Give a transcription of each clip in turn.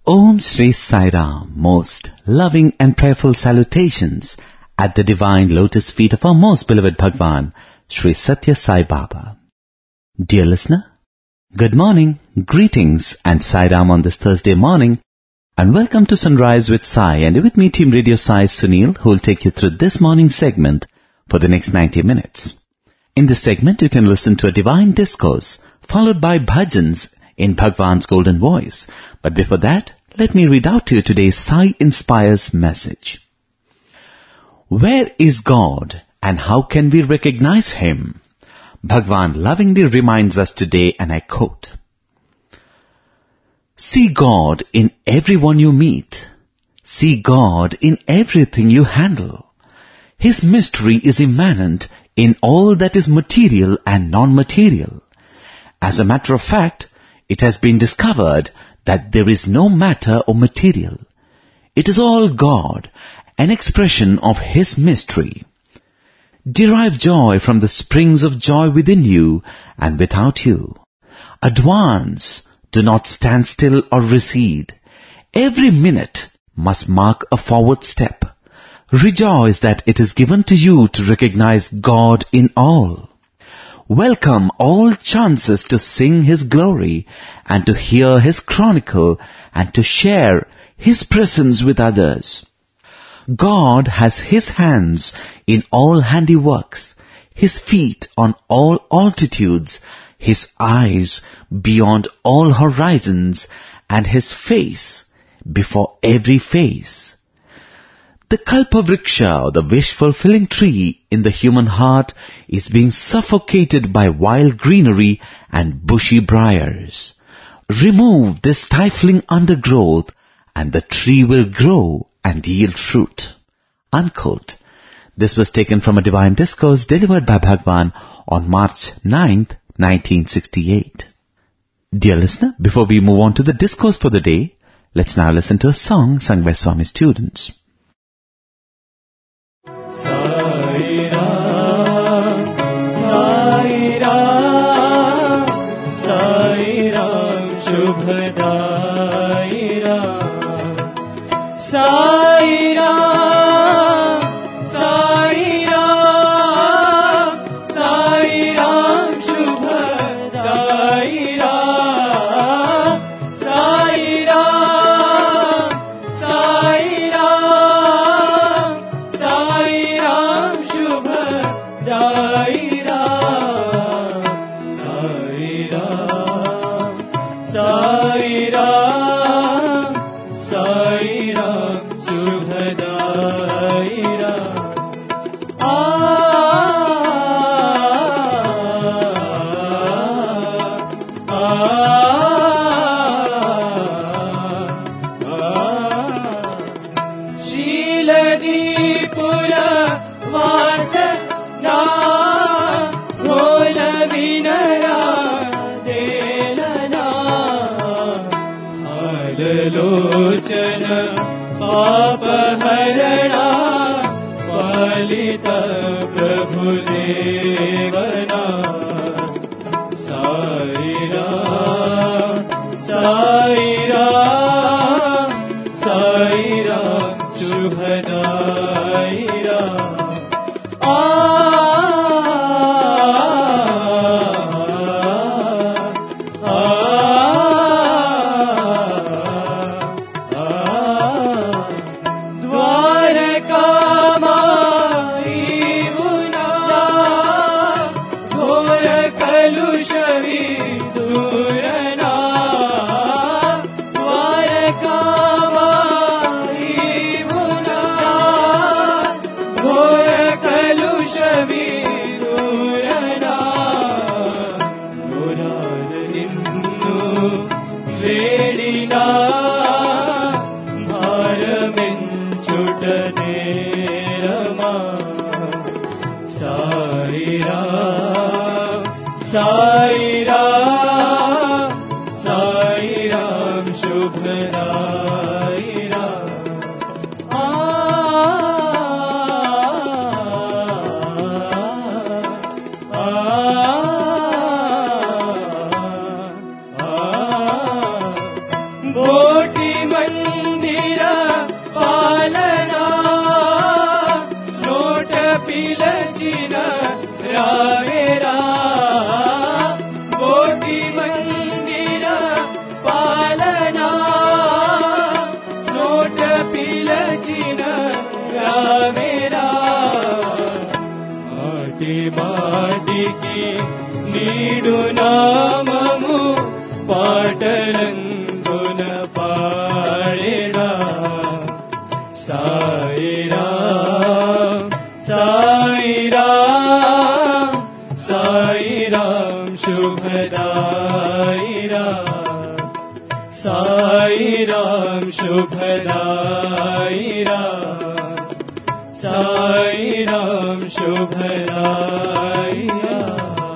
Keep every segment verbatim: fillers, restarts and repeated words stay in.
Om Shri Sai Ram, most loving and prayerful salutations at the divine lotus feet of our most beloved Bhagwan, Shri Satya Sai Baba. Dear listener, good morning, greetings and Sai Ram on this Thursday morning, and welcome to Sunrise with Sai, and with me Team Radio Sai Sunil, who will take you through this morning segment for the next ninety minutes. In this segment you can listen to a divine discourse followed by bhajans in Bhagwan's golden voice. But before that, let me read out to you today's Sai Inspires message. Where is God and how can we recognize Him? Bhagwan lovingly reminds us today, and I quote, See God in everyone you meet. See God in everything you handle. His mystery is immanent in all that is material and non-material. As a matter of fact, it has been discovered that there is no matter or material. It is all God, an expression of His mystery. Derive joy from the springs of joy within you and without you. Advance, do not stand still or recede. Every minute must mark a forward step. Rejoice that it is given to you to recognize God in all. Welcome all chances to sing His glory and to hear His chronicle and to share His presence with others. God has His hands in all handiworks, His feet on all altitudes, His eyes beyond all horizons, and His face before every face. The Kalpavriksha, or the wish-fulfilling tree in the human heart, is being suffocated by wild greenery and bushy briars. Remove this stifling undergrowth and the tree will grow and yield fruit. Unquote. This was taken from a divine discourse delivered by Bhagwan on March ninth, nineteen sixty-eight. Dear listener, before we move on to the discourse for the day, let's now listen to a song sung by Swami students. Sai Ram, Sai Ram, Sai Ram, Shubhadai Ram. Sai Ram, Sai Ram, Sai Ram, Shubhadai Ram. Sai Ram, Sai Ram, Sai Ram, Shubhadai Ram. Sai Ram, Sai Ram, Sai Ram, Shubhadai Ram. Ah, ah, ah. Shiladi Pura Vasana Bhola Vinaya Delana Halalochana Papaharana Palita Prabhudevana Sai Ram, Sai Ram, Sai Ram, Shubhadai Ram. Ah, ah, ah, ah. Dwaraka mai una, ghora kalushavi durana. Dwaraka mai una, ghora kalushavi durana. Nurana ninnu vedina bharaminchutane rama. Sai Ram, Sai Ram, Sai Ram, Shubhadai Ram. Ah, ah, ah, ah. Boti mai నీదు నామము పాటలందున పాడేదా Sairam Sairam Sairam శుభదాయిరాం Sairam శుభదాయిరాం Sairam శుభదాయిరాం.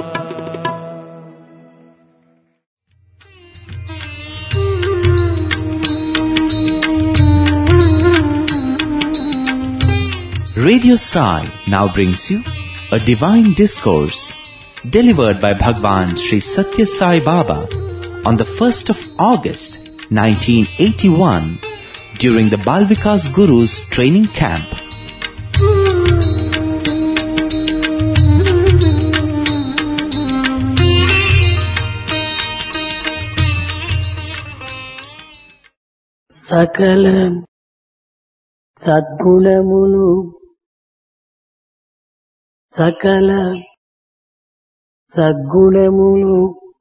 Radio Sai now brings you a divine discourse delivered by Bhagwan Sri Satya Sai Baba on the first of August nineteen eighty-one during the Balvikas Guru's training camp. సకల సద్గుణములు సకల సద్గుణములు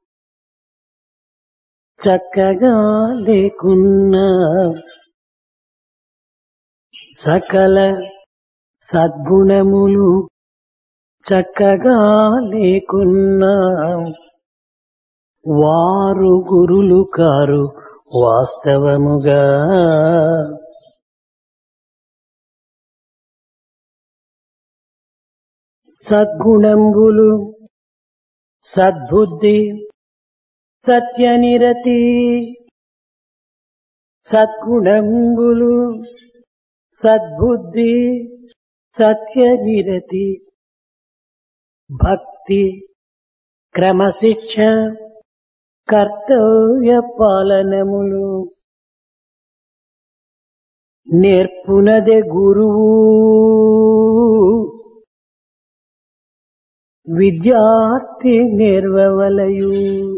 చక్కగా లేకున్నా సకల సద్గుణములు చక్కగా లేకున్నా వారు గురులు కారు వాస్తవముగా. సద్గుణంబులు సద్బుద్ధి సత్యనిరతి సద్గుణంబులు సద్బుద్ధి సత్యనిరతి భక్తి క్రమశిక్ష కర్తవ్య పాలనములు నేర్పునదే గురువు విద్యార్థి నేర్వవలయు.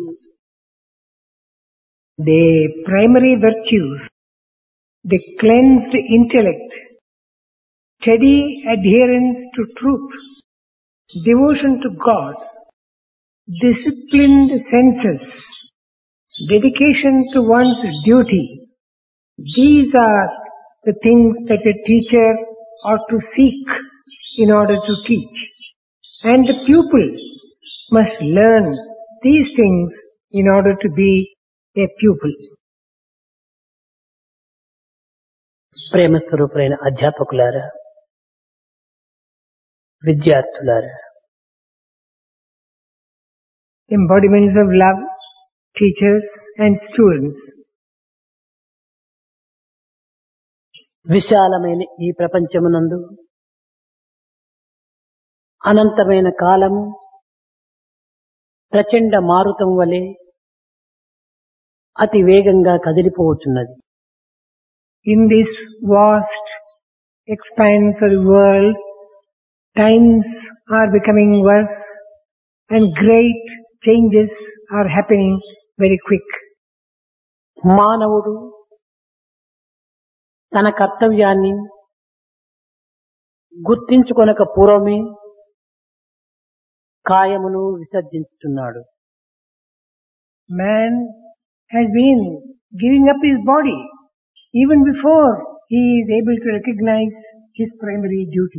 The primary virtues, the cleansed intellect, steady adherence to truth, devotion to God, disciplined senses, dedication to one's duty. These are the things that a teacher ought to seek in order to teach. And the pupil must learn these things in order to be a pupil. ప్రేమ స్వరూపులైన అధ్యాపకులారా, విద్యార్థులారా, embodiments of love, teachers and students. విశాలమైన ఈ ప్రపంచమునందు అనంతమైన కాలము ప్రచండ మారుతం వలె అతి వేగంగా కదిలిపోతున్నది. In this vast expanse of the world, times are becoming worse and great changes are happening very quick. మానవుడు తన కర్తవ్యాన్ని గుర్తించుకొనక పూర్వమే కాయమును విసర్జించుతున్నాడు. Man has been giving up his body even before he is able to recognize his primary duty.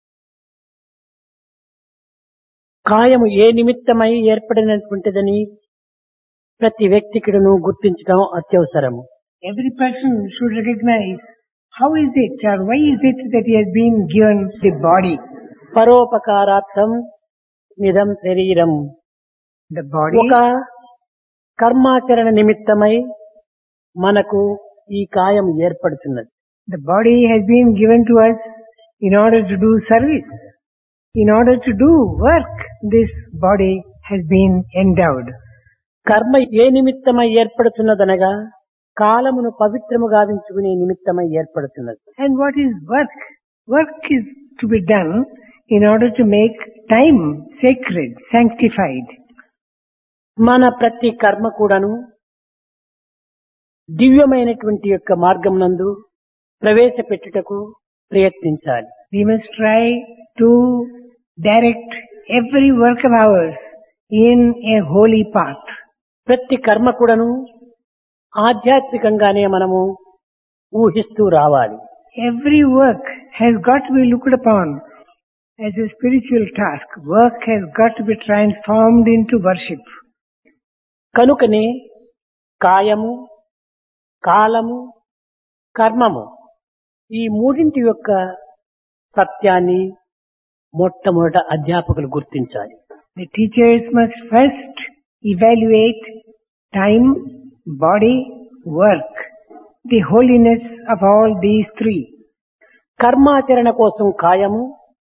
కాయము ఏ నిమిత్తమై ఏర్పడినటువంటిదని ప్రతి వ్యక్తికిడను గుర్తించడం అత్యవసరము. Every person should recognize how is it or why is it that he has been given the body. పరోపకారార్థం నిదం శరీరం. The body, ఒక కర్మాచరణ నిమిత్తమై మనకు ఈ కాయం ఏర్పడుతున్నది. the body has been given to us in order to do service. In order to do work, this body has been endowed. కర్మ ఏ నిమిత్తమై ఏర్పడుతున్నదనగా కాలమును పవిత్రము గావించుకునే నిమిత్తమై ఏర్పడుతున్నది. And what is work? Work is to be done in order to make time sacred, sanctified. మన ప్రతి కర్మ కూడాను దివ్యమైనటువంటి యొక్క మార్గం నందు ప్రవేశపెట్టుటకు ప్రయత్నించాలి. We must try to direct every work of ours in a holy path. ప్రతి కర్మ కూడాను ఆధ్యాత్మికంగానే మనము ఊహిస్తూ రావాలి. Every work has got to be looked upon as a spiritual task. Work has got to be transformed into worship. కనుకనే కాయము, కాలము, కర్మము ఈ మూడింటి యొక్క సత్యాన్ని మొట్టమొదట అధ్యాపకులు గుర్తించాలి. The teachers must first evaluate time, body, work, the holiness of all these three. కర్మాచరణ కోసం కాయము,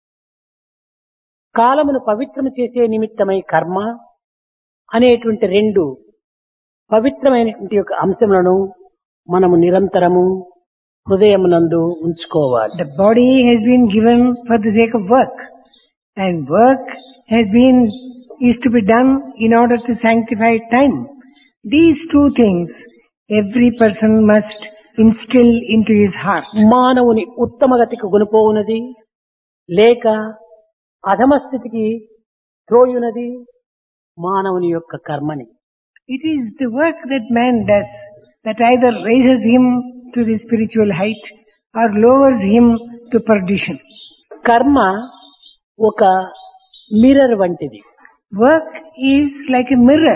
కాలమును పవిత్రము చేసే నిమిత్తమై కర్మ అనేటువంటి రెండు పవిత్రమైనటువంటి యొక్క అంశములను మనము నిరంతరము హృదయమునందు ఉంచుకోవాలి. The body has been given for the sake of work, and work has been is to be done in order to sanctify time. These two things every person must instill into his heart. మానవుని ఉత్తమ గతికి కొనుపోవునది లేక అధమస్థితికి త్రోయునది మానవుని యొక్క కర్మని. It is the work that man does that either raises him to the spiritual height or lowers him to perdition. కర్మ ఒక mirror వంటిది. Work is like a mirror.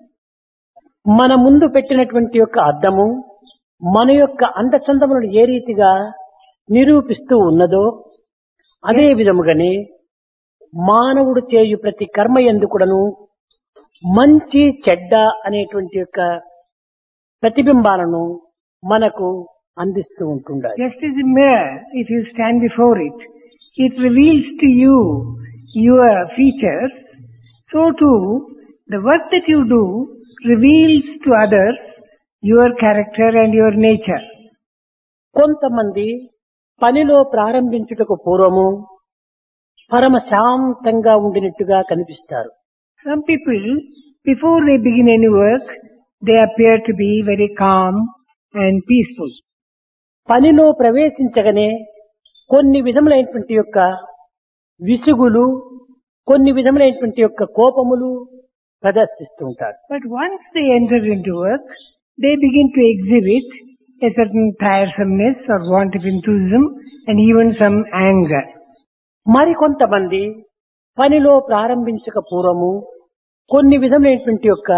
మన ముందు పెట్టినటువంటి యొక్క అద్దము మన యొక్క అందచందములను ఏ రీతిగా నిరూపిస్తూ ఉన్నదో అదే విధముగానే మానవుడు చేయు ప్రతి కర్మ యందు కూడాను మంచి చెడ్డ అనేటువంటి యొక్క ప్రతిబింబాలను మనకు అందిస్తూ ఉంటుండాలి. Just as a mirror, if you stand before it, it reveals to you your features. So too, the work that you do reveals to others your character and your nature. కొంతమంది పనిలో ప్రారంభించుటకు పూర్వము పరమ శాంతంగా ఉండినట్టుగా కనిపిస్తారు. Some people, before they begin any work, they appear to be very calm and peaceful. పనిలో ప్రవేశించగానే కొన్ని విధములైనటువంటి యొక్క విసుగులు, కొన్ని విధములైనటువంటి యొక్క కోపములు ప్రదర్శిస్తూ ఉంటారు. But once they enter into work, they begin to exhibit a certain tiresomeness or want of enthusiasm and even some anger. మరికొంతమంది పనిలో ప్రారంభించక పూర్వము కొన్ని విధములైనటువంటి యొక్క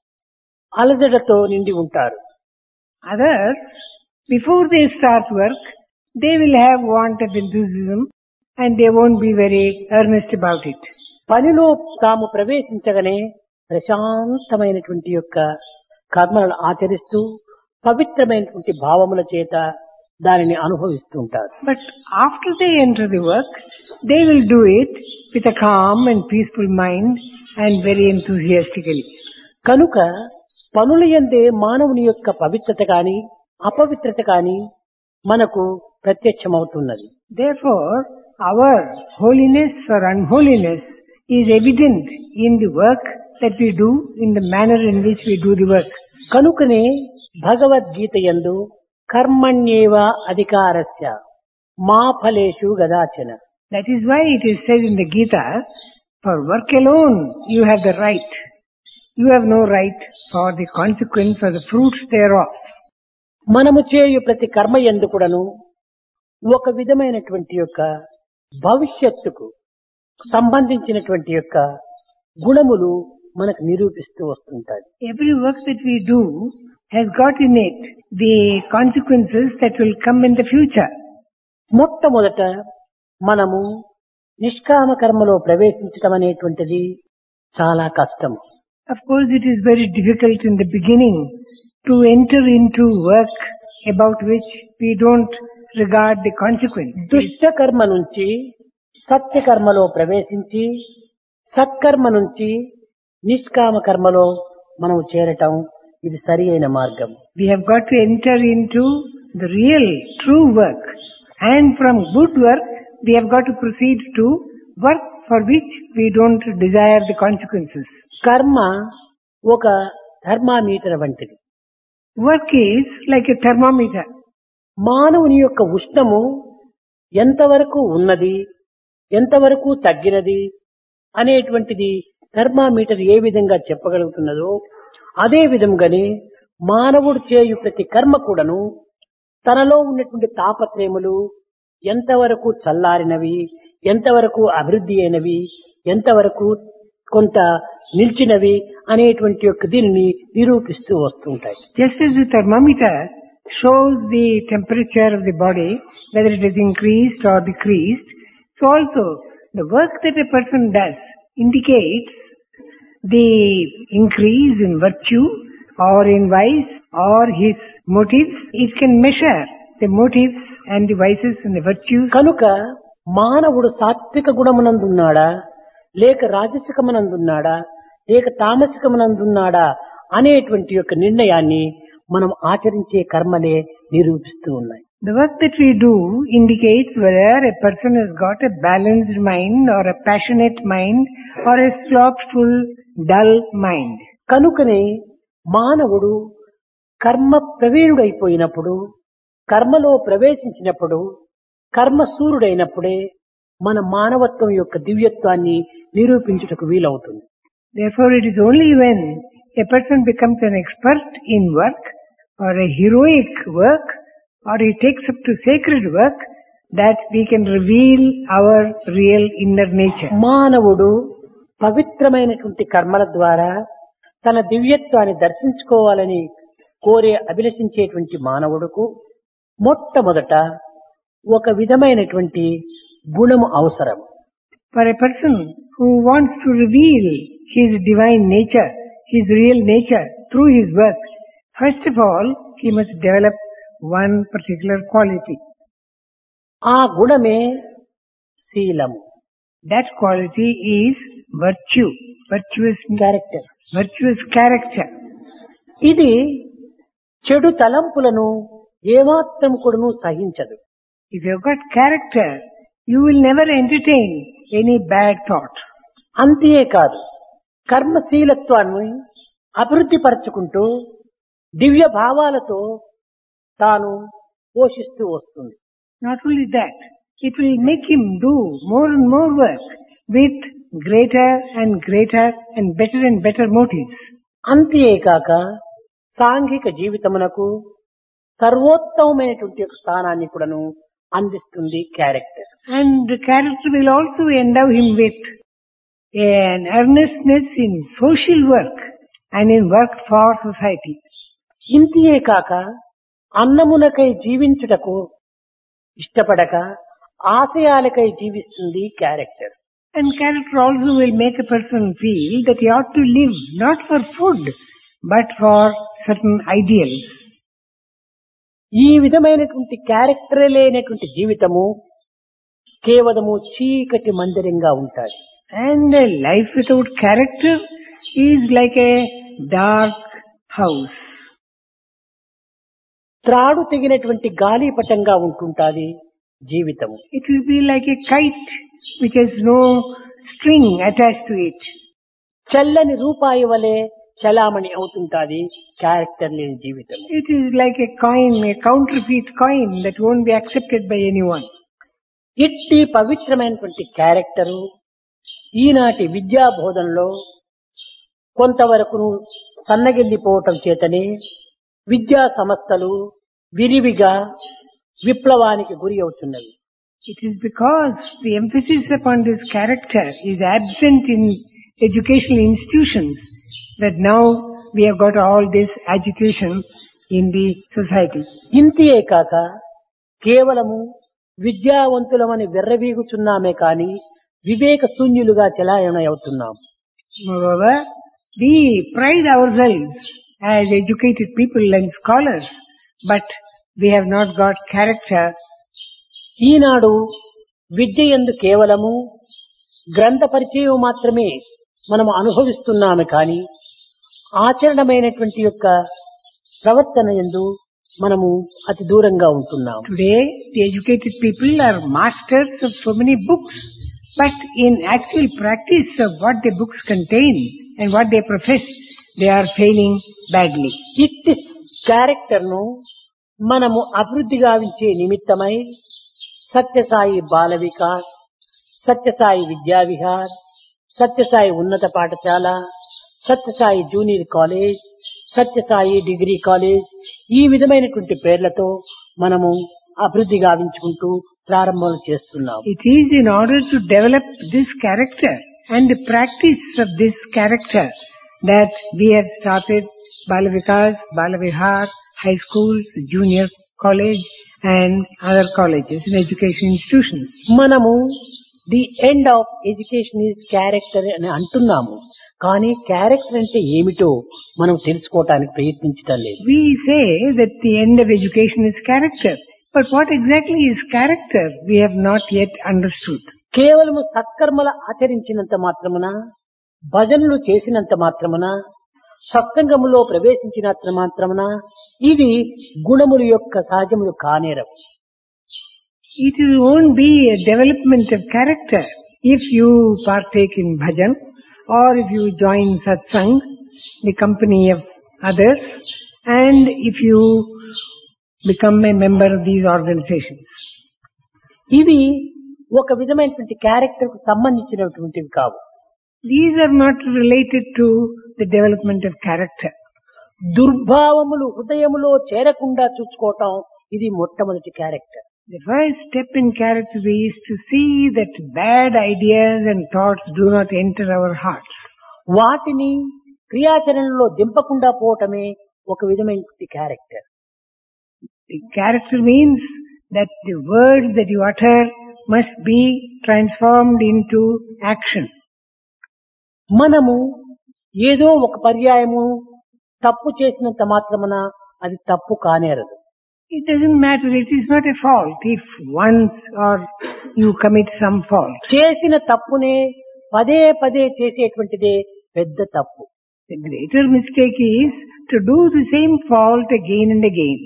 అలజడతో నిండి ఉంటారు. Others, before they start work, they will have want of enthusiasm and they won't be very earnest about it. పనిలో తాము ప్రవేశించగానే ప్రశాంతమైనటువంటి యొక్క కర్మలను ఆచరిస్తూ పవిత్రమైనటువంటి భావముల చేత దానిని అనుభవిస్తూ ఉంటారు. But after they enter the work, they will do it with a calm and peaceful mind and very enthusiastically. కనుక పనుల యందే మానవుని యొక్క పవిత్రత కాని అపవిత్రత కాని మనకు ప్రత్యక్షమవుతున్నది. Therefore, our holiness or unholiness is evident in the work that we do, in the manner in which we do the work. కనుకనే భగవద్గీత యందు కర్మణ్యేవ అధికారస్య మా ఫలేషు గదాచన. That is why it is said in the Gita, for work alone you have the right. You have no right for the consequence or the fruits thereof. మనము చేయు ప్రతి కర్మ యందు కూడాను ఒక విధమైనటువంటి యొక్క భవిష్యత్తుకు సంబంధించినటువంటి యొక్క గుణములు మనకు నిరూపిస్తూ వస్తుంటాయి. Every work that we do has got in it the consequences that will come in the future. మొట్టమొదట మనము నిష్కామ కర్మలో ప్రవేశించడం అనేటువంటిది చాలా కష్టం. Of course, it is very difficult in the beginning to enter into work about which we don't regard the consequence. దుష్ట కర్మ నుంచి సత్యకర్మలో ప్రవేశించి సత్కర్మ నుంచి నిష్కామ కర్మలో మనం చేరటం ఇది సరి అయిన మార్గం. We have got to enter into the real, true work. And from good work, we have got to proceed to work for which we don't desire the consequences. కర్మ ఒక థర్మామీటర్ వంటిది. Work is like a thermometer. మానవుని యొక్క ఉష్ణము ఎంతవరకు ఉన్నది, ఎంతవరకు తగ్గినది అనేటువంటిది thermometer ఏ విధంగా చెప్పగలుగుతున్నదో అదే విధంగానే మానవుడు చేయు ప్రతి కర్మ కూడాను తనలో ఉన్నటువంటి తాపత్రయములు ఎంతవరకు చల్లారినవి, ఎంతవరకు అభివృద్ధి అయినవి, ఎంతవరకు కొంత నిలిచినవి అనేటువంటి యొక్క దీనిని నిరూపిస్తూ వస్తుంటాయి. Just as the thermometer shows the temperature of the body, whether it is increased or decreased, so also the work that a person does indicates the increase in virtue or in vice or his motives. It can measure the motives and the vices and the virtues. కనుక మానవుడు సాత్విక గుణమునందున్నాడా లేక రాజసికమునందున్నాడా లేక తామసికమునందున్నాడా అనేటువంటి యొక్క నిర్ణయాన్ని మనం ఆచరించే కర్మలే నిరూపిస్తూ ఉన్నాయి. The work that we do indicates whether a person has got a balanced mind or a passionate mind or a slothful, dull mind. కనుకనే మానవుడు కర్మ ప్రవీణుడైపోయినప్పుడు, కర్మలో ప్రవేశించినప్పుడు, కర్మ సూర్యుడైనప్పుడే మన మానవత్వం యొక్క దివ్యత్వాన్ని నిరూపించుటకు వీలవుతుంది. Therefore, it is only when a person becomes an expert in work or a heroic work or he takes up to sacred work that we can reveal our real inner nature. మానవుడు పవిత్రమైనటువంటి కర్మల ద్వారా తన దివ్యత్వాన్ని దర్శించుకోవాలని కోరే అభిలషించేటువంటి మానవుడుకు మొట్టమొదట ఒక విధమైనటువంటి గుణము అవసరం. For a person who wants to reveal his divine nature, his real nature through his work, first of all, he must develop one particular quality. ఆ గుణమే శీలము. That quality is virtue, virtuous character. virtuous character. ఇది చెడు తలంపులను ఏమాత్రం కూడాను సహించదు. If you've got character, you will never entertain any bad thought. అంతేకాదు కర్మశీలత్వాన్ని అభివృద్ధి పరచుకుంటూ దివ్య భావాలతో తాను పోషిస్తూ వస్తుంది. Not only that, it will make him do more and more work with greater and greater and better and better motives. అంతేకాక సాంఘిక జీవితమునకు సర్వోత్తమమైనటువంటి ఒక స్థానాన్ని కూడాను అందిస్తుంది character. And the character will also endow him with an earnestness in social work and in work for society. ఇంతే కాక అన్నమునకై జీవించుటకు ఇష్టపడక ఆశయాలకై జీవిస్తుంది character. And character also will make a person feel that he ought to live not for food but for certain ideals. ఈ విధమైనటువంటి character లేనటువంటి జీవితము కేవలము చీకటి మందిరంగా ఉంటాది. And a life without character is like a dark house. త్రాడు తెగినటువంటి గాలిపటంగా ఉంటుంటాది జీవితము. It will be like a kite which has no string attached to it. చల్లని రూపాయి వలె చలామణి అవుతుంటాది క్యారెక్టర్ లేని జీవితం. It is like a coin, a counterfeit coin that won't be accepted by anyone. ఇట్టి పవిత్రమైనటువంటి క్యారెక్టరు ఈనాటి విద్యా బోధనలో కొంతవరకు సన్నగిల్లిపోవటం చేతనే విద్యా సంస్థలు విరివిగా విప్లవానికి గురి అవుతున్నవి. It is because the emphasis upon this character is absent in educational institutions that now we have got all this agitation in the society. ఇంతే కాక కేవలము విద్యావంతులమని వెర్రవీగుచున్నామే కాని వివేక శూన్యులుగా చెలాయణ అవుతున్నాం. Moreover, we pride ourselves as educated people and scholars, but we have not got character. ఈనాడు విద్య యందు కేవలము గ్రంథ పరిచయం మాత్రమే మనము అనుభవిస్తున్నాము కానీ ఆచరణమైనటువంటి యొక్క ప్రవర్తన యందు మనము అతి దూరంగా ఉంటున్నాము. Today, the educated people are masters of so many books, but in actual practice of what the books contain and what they profess, they are failing badly. ఇట్టి క్యారెక్టర్ ను మనము అభివృద్ధి గావించే నిమిత్తమై సత్యసాయి బాల వికాస్, సత్యసాయి విద్యా విహార్, సత్యసాయి ఉన్నత పాఠశాల, Sathya Sai junior college, Sathya Sai degree college, ఈ విధమైనటువంటి పేర్లతో మనము అభివృద్ధి గావించుకుంటూ ప్రారంభం చేస్తున్నాం. It is in order to develop this character and the practice of this character that we have started Bala Vikas, Bala Vihar, high schools, junior college and other colleges and education institutions. మనము the end of education is character అని అంటున్నాము, కానీ character అంటే ఏమిటో మనం తెలుసుకోవటానికి ప్రయత్నించటం లేదు. We say that the end of education is character, but what exactly is character we have not yet understood. కేవలము సత్కర్మల ఆచరించినంత మాత్రమున, భజనలు చేసినంత మాత్రమున, సత్సంగములో ప్రవేశించినంత మాత్రమున ఇది గుణముల యొక్క సహజములు కానేరవు. It won't be a development of character if you partake in bhajan or if you join satsang, the company of others, and if you become a member of these organizations. ఇవి ఒక విధమైనటువంటి character కు సంబంధించినటువంటివి కావు. These are not related to the development of character. దుర్భావములు హృదయములో చేరకుండా చూసుకోవటం ఇది మొట్టమొదటి character. The first step in character is to see that bad ideas and thoughts do not enter our hearts. వాటిని క్రియాచరణలో దింపకుండా పోవటమే ఒక విధమైనటువంటి character. The character means that the words that you utter must be transformed into action. మనము ఏదో ఒక పర్యాయము తప్పు చేసినంత మాత్రమున అది తప్పు కానేరదు. It doesn't matter, it is not a fault if once or you commit some fault. చేసిన తప్పునే పదే పదే చేసేటువంటిదే పెద్ద తప్పు. The greater mistake is to do the same fault again and again.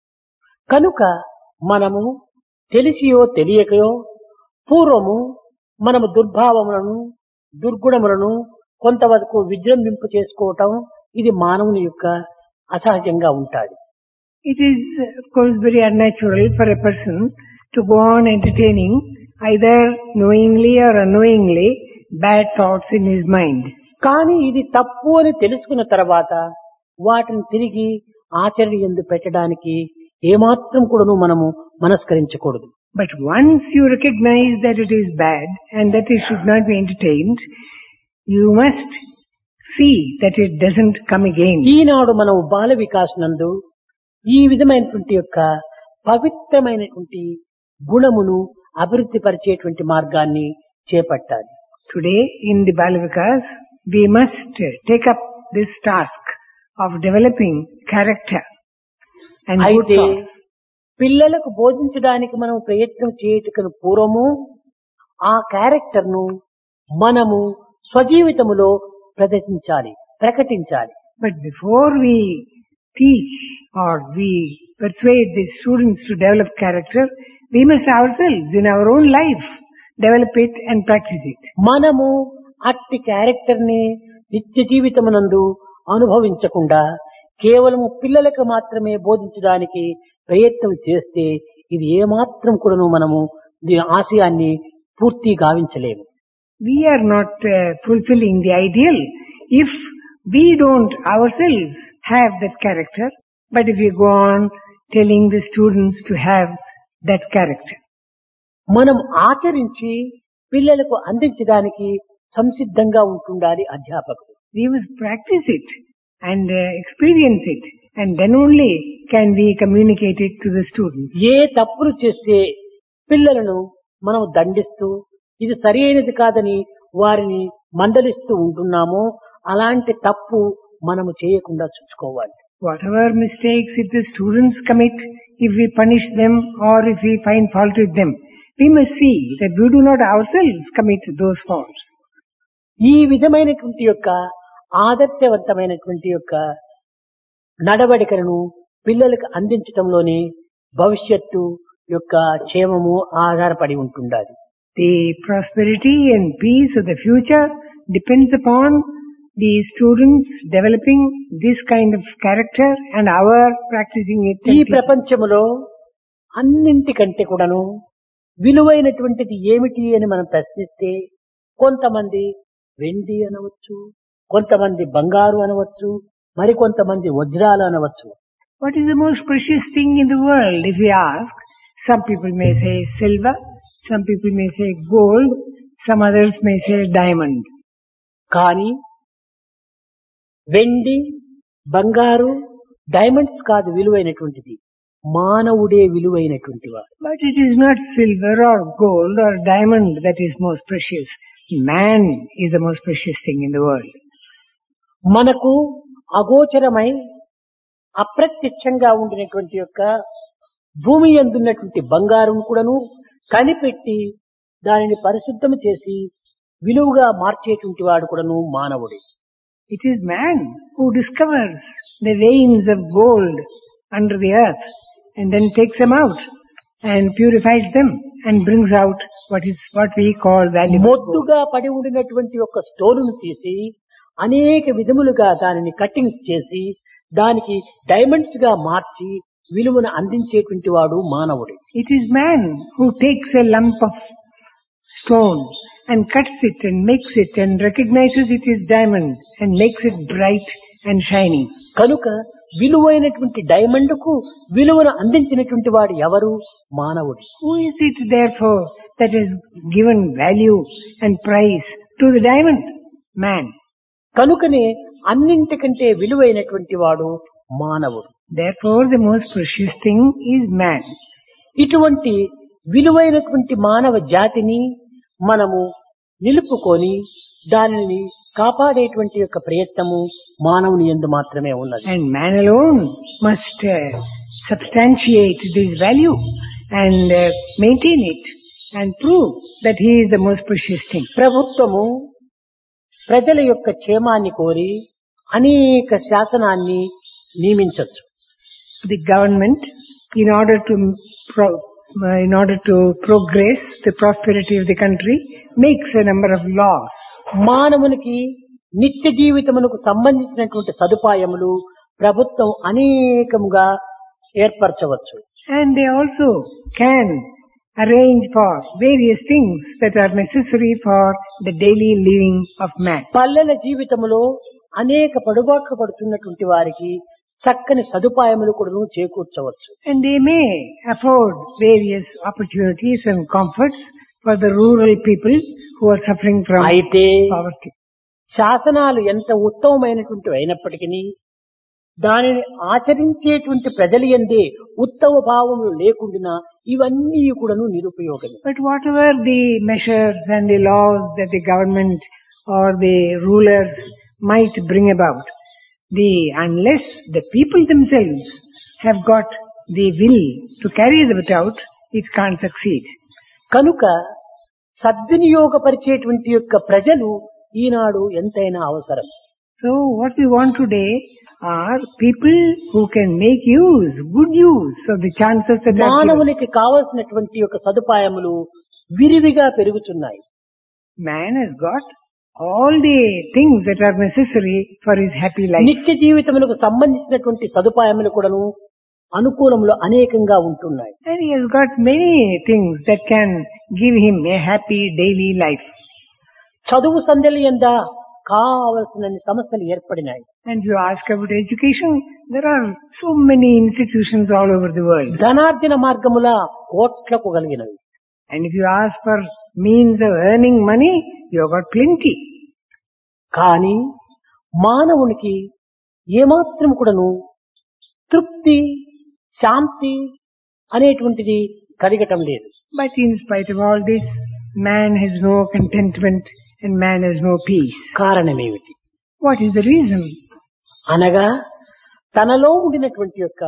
కనుక మనము తెలిసియో తెలియకయో పూర్వము మనము దుర్భావములను దుర్గుణములను కొంతవరకు విజృంభింప చేసుకోవటం ఇది మానవుని యొక్క అసహజంగా ఉంటాది. It is of course very unnatural for a person to go on entertaining either knowingly or unknowingly bad thoughts in his mind. కానీ ఇది తప్పు అని తెలుసుకున్న తర్వాత వాటిని తిరిగి ఆచరణ యందు పెట్టడానికి ఏమాత్రం కూడాను మనము మనస్కరించకూడదు. But once you recognize that it is bad and that it should not be entertained, you must see that it doesn't come again. ఈనాడు మనం బాల వికాస్ నందు ఈ విధమైనటువంటి యొక్క పవిత్రమైనటువంటి గుణమును అభివృద్ధి పరిచేటువంటి మార్గాన్ని చేపట్టాలి. Today in the Bala Vikas, we must take up this task of developing character and good అయితే thoughts. పిల్లలకు బోధించడానికి మనం ప్రయత్నం చేయటకు పూర్వము ఆ క్యారెక్టర్ ను మనము స్వజీవితములో ప్రదర్శించాలి, ప్రకటించాలి. But before we teach or we persuade the students to develop character, we must ourselves in our own life develop it and practice it. మనము అట్టి క్యారెక్టర్ ని నిత్య జీవితమునందు అనుభవించకుండా కేవలము పిల్లలకు మాత్రమే బోధించడానికి ప్రయత్నం చేస్తే ఇది ఏమాత్రం కూడాను మనము దీని ఆశయాన్ని పూర్తి గావించలేము. We are not uh, fulfilling the ideal if we don't ourselves have that character, but if we go on telling the students to have that character. మనం ఆచరించి పిల్లలకు అందించడానికి సంసిద్ధంగా ఉంటుండాలి అధ్యాపకుడు. We must practice it and uh, experience it, and then only can we communicate it to the students. ఏ తప్పులు చేస్తే పిల్లలను మనం దండిస్తూ ఇది సరి అయినది కాదని వారిని మందలిస్తూ ఉంటున్నామో అలాంటి తప్పు మనము చేయకుండా చూసుకోవాలి. Whatever mistakes if the students commit, if we punish them or if we find fault with them, we must see that we do not ourselves commit those faults. ఈ విధమైనటువంటి యొక్క ఆదర్శవంతమైనటువంటి యొక్క నడవడికలను పిల్లలకు అందించటంలోనే భవిష్యత్తు యొక్క క్షేమము ఆధారపడి ఉంటుండాలి. The prosperity and peace of the future depends upon the students developing this kind of character and our practicing it. ఈ ప్రపంచములో అన్నింటికంటే కూడాను విలువైనటువంటిది ఏమిటి అని మనం ప్రశ్నిస్తే కొంతమంది వెండి అనవచ్చు, కొంతమంది బంగారు అనవచ్చు, మరి కొంతమంది వజ్రాలు అనవచ్చు. What is the most precious thing in the world? If we ask, some people may say silver, some people may say gold, some others may say diamond. కానీ వెండి, బంగారు, డైమండ్స్ కాదు విలువైనటువంటిది, మానవుడే విలువైనటువంటి వాడు. But it is not silver or gold or diamond that is most precious. Man is the most precious thing in the world. మనకు అగోచరమై అప్రత్యక్షంగా ఉండినటువంటి యొక్క భూమి యందున్నటువంటి బంగారం కూడాను కనిపెట్టి దానిని పరిశుద్ధం చేసి విలువగా మార్చేటువంటి వాడు కూడాను మానవుడే. It is man who discovers the veins of gold under the earth and then takes them out and purifies them and brings out what is what we call valuable gold. మొద్దుగా పడి ఉండినటువంటి యొక్క స్టోన్ను తీసి అనేక విధములుగా దానిని కట్టింగ్స్ చేసి దానికి diamonds గా మార్చి విలువను అందించేటువంటి వాడు మానవుడే. It is man who takes a lump of stone and cuts it and makes it and recognizes it is diamond and makes it bright and shiny. కనుక విలువైనటువంటి డైమండ్ కు విలువను అందించినటువంటి వాడు ఎవరు? మానవుడు. Who is it therefore that has given value and price to the diamond? Man. కనుకనే అన్నింటికంటే విలువైనటువంటి వాడు మానవుడు. Therefore the most precious thing is man. ఇటువంటి విలువైనటువంటి మానవ జాతిని మనము నిలుపుకొని దానిని కాపాడేటువంటి యొక్క ప్రయత్నము మానవుని యందు మాత్రమే ఉన్నది. And man alone must uh, substantiate this value and uh, maintain it and prove that he is the most precious thing. ప్రభుత్వము ప్రజల యొక్క క్షేమాన్ని కోరి అనేక శాసనాన్ని నియమించవచ్చు. The government, in order to pro- uh, in order to progress the prosperity of the country, makes a number of laws. మానవునికి నిత్య జీవితమునకు సంబంధించినటువంటి సదుపాయములు ప్రభుత్వం అనేకముగా ఏర్పరచవచ్చు. And they also can arrange for various things that are necessary for the daily living of man. పల్లెల జీవితములో అనేక పడుబాట్లు పడుతున్నటువంటి వారికి చక్కని సదుపాయములు కూడా చేకూర్చవచ్చు. And they may afford various opportunities and comforts for the rural people who are suffering from అయితే poverty. శాసనాలు ఎంత ఉత్తమమైనటువంటి అయినప్పటికీ దానిని ఆచరించేటువంటి ప్రజల యందే ఉత్తమ భావములు లేకుండా ఇవన్నీ కూడాను నిరుపయోగమే. But whatever the measures and the laws that the government or the rulers might bring about, the unless the people themselves have got the will to carry them out, it can't succeed. కనుక సద్వినియోగపరిచేటువంటి యొక్క ప్రజలు ఈనాడు ఎంతైనా అవసరం. So what we want today are people who can make use, good use of the chances that are given. మానవునికి కావలసినటువంటి యొక్క సదుపాయములు విరివిగా పెరుగుతున్నాయి. Man has got all the things that are necessary for his happy life. నిత్య జీవితములకు సంబంధించినటువంటి సదుపాయములు కూడాను అనుకూలములు అనేకంగా ఉంటున్నాయి. And he has got many things that can give him a happy daily life. చదువు సంధ్యల యందా కావలసిన సమస్యలు ఏర్పడినాయి. And if you ask about education, there are so many institutions all over the world. ధనార్జన మార్గముల కోట్లకు కలిగినవి. And if you ask for means of earning money, you have got plenty. కానీ మానవునికి ఏమాత్రం కూడాను తృప్తి, శాంతి అనేటువంటిది కలగటం లేదు. But in spite of all this, man has no contentment and man has no peace. కారణమేమిటి? What is the reason? అనగా తనలో ఉండినటువంటి యొక్క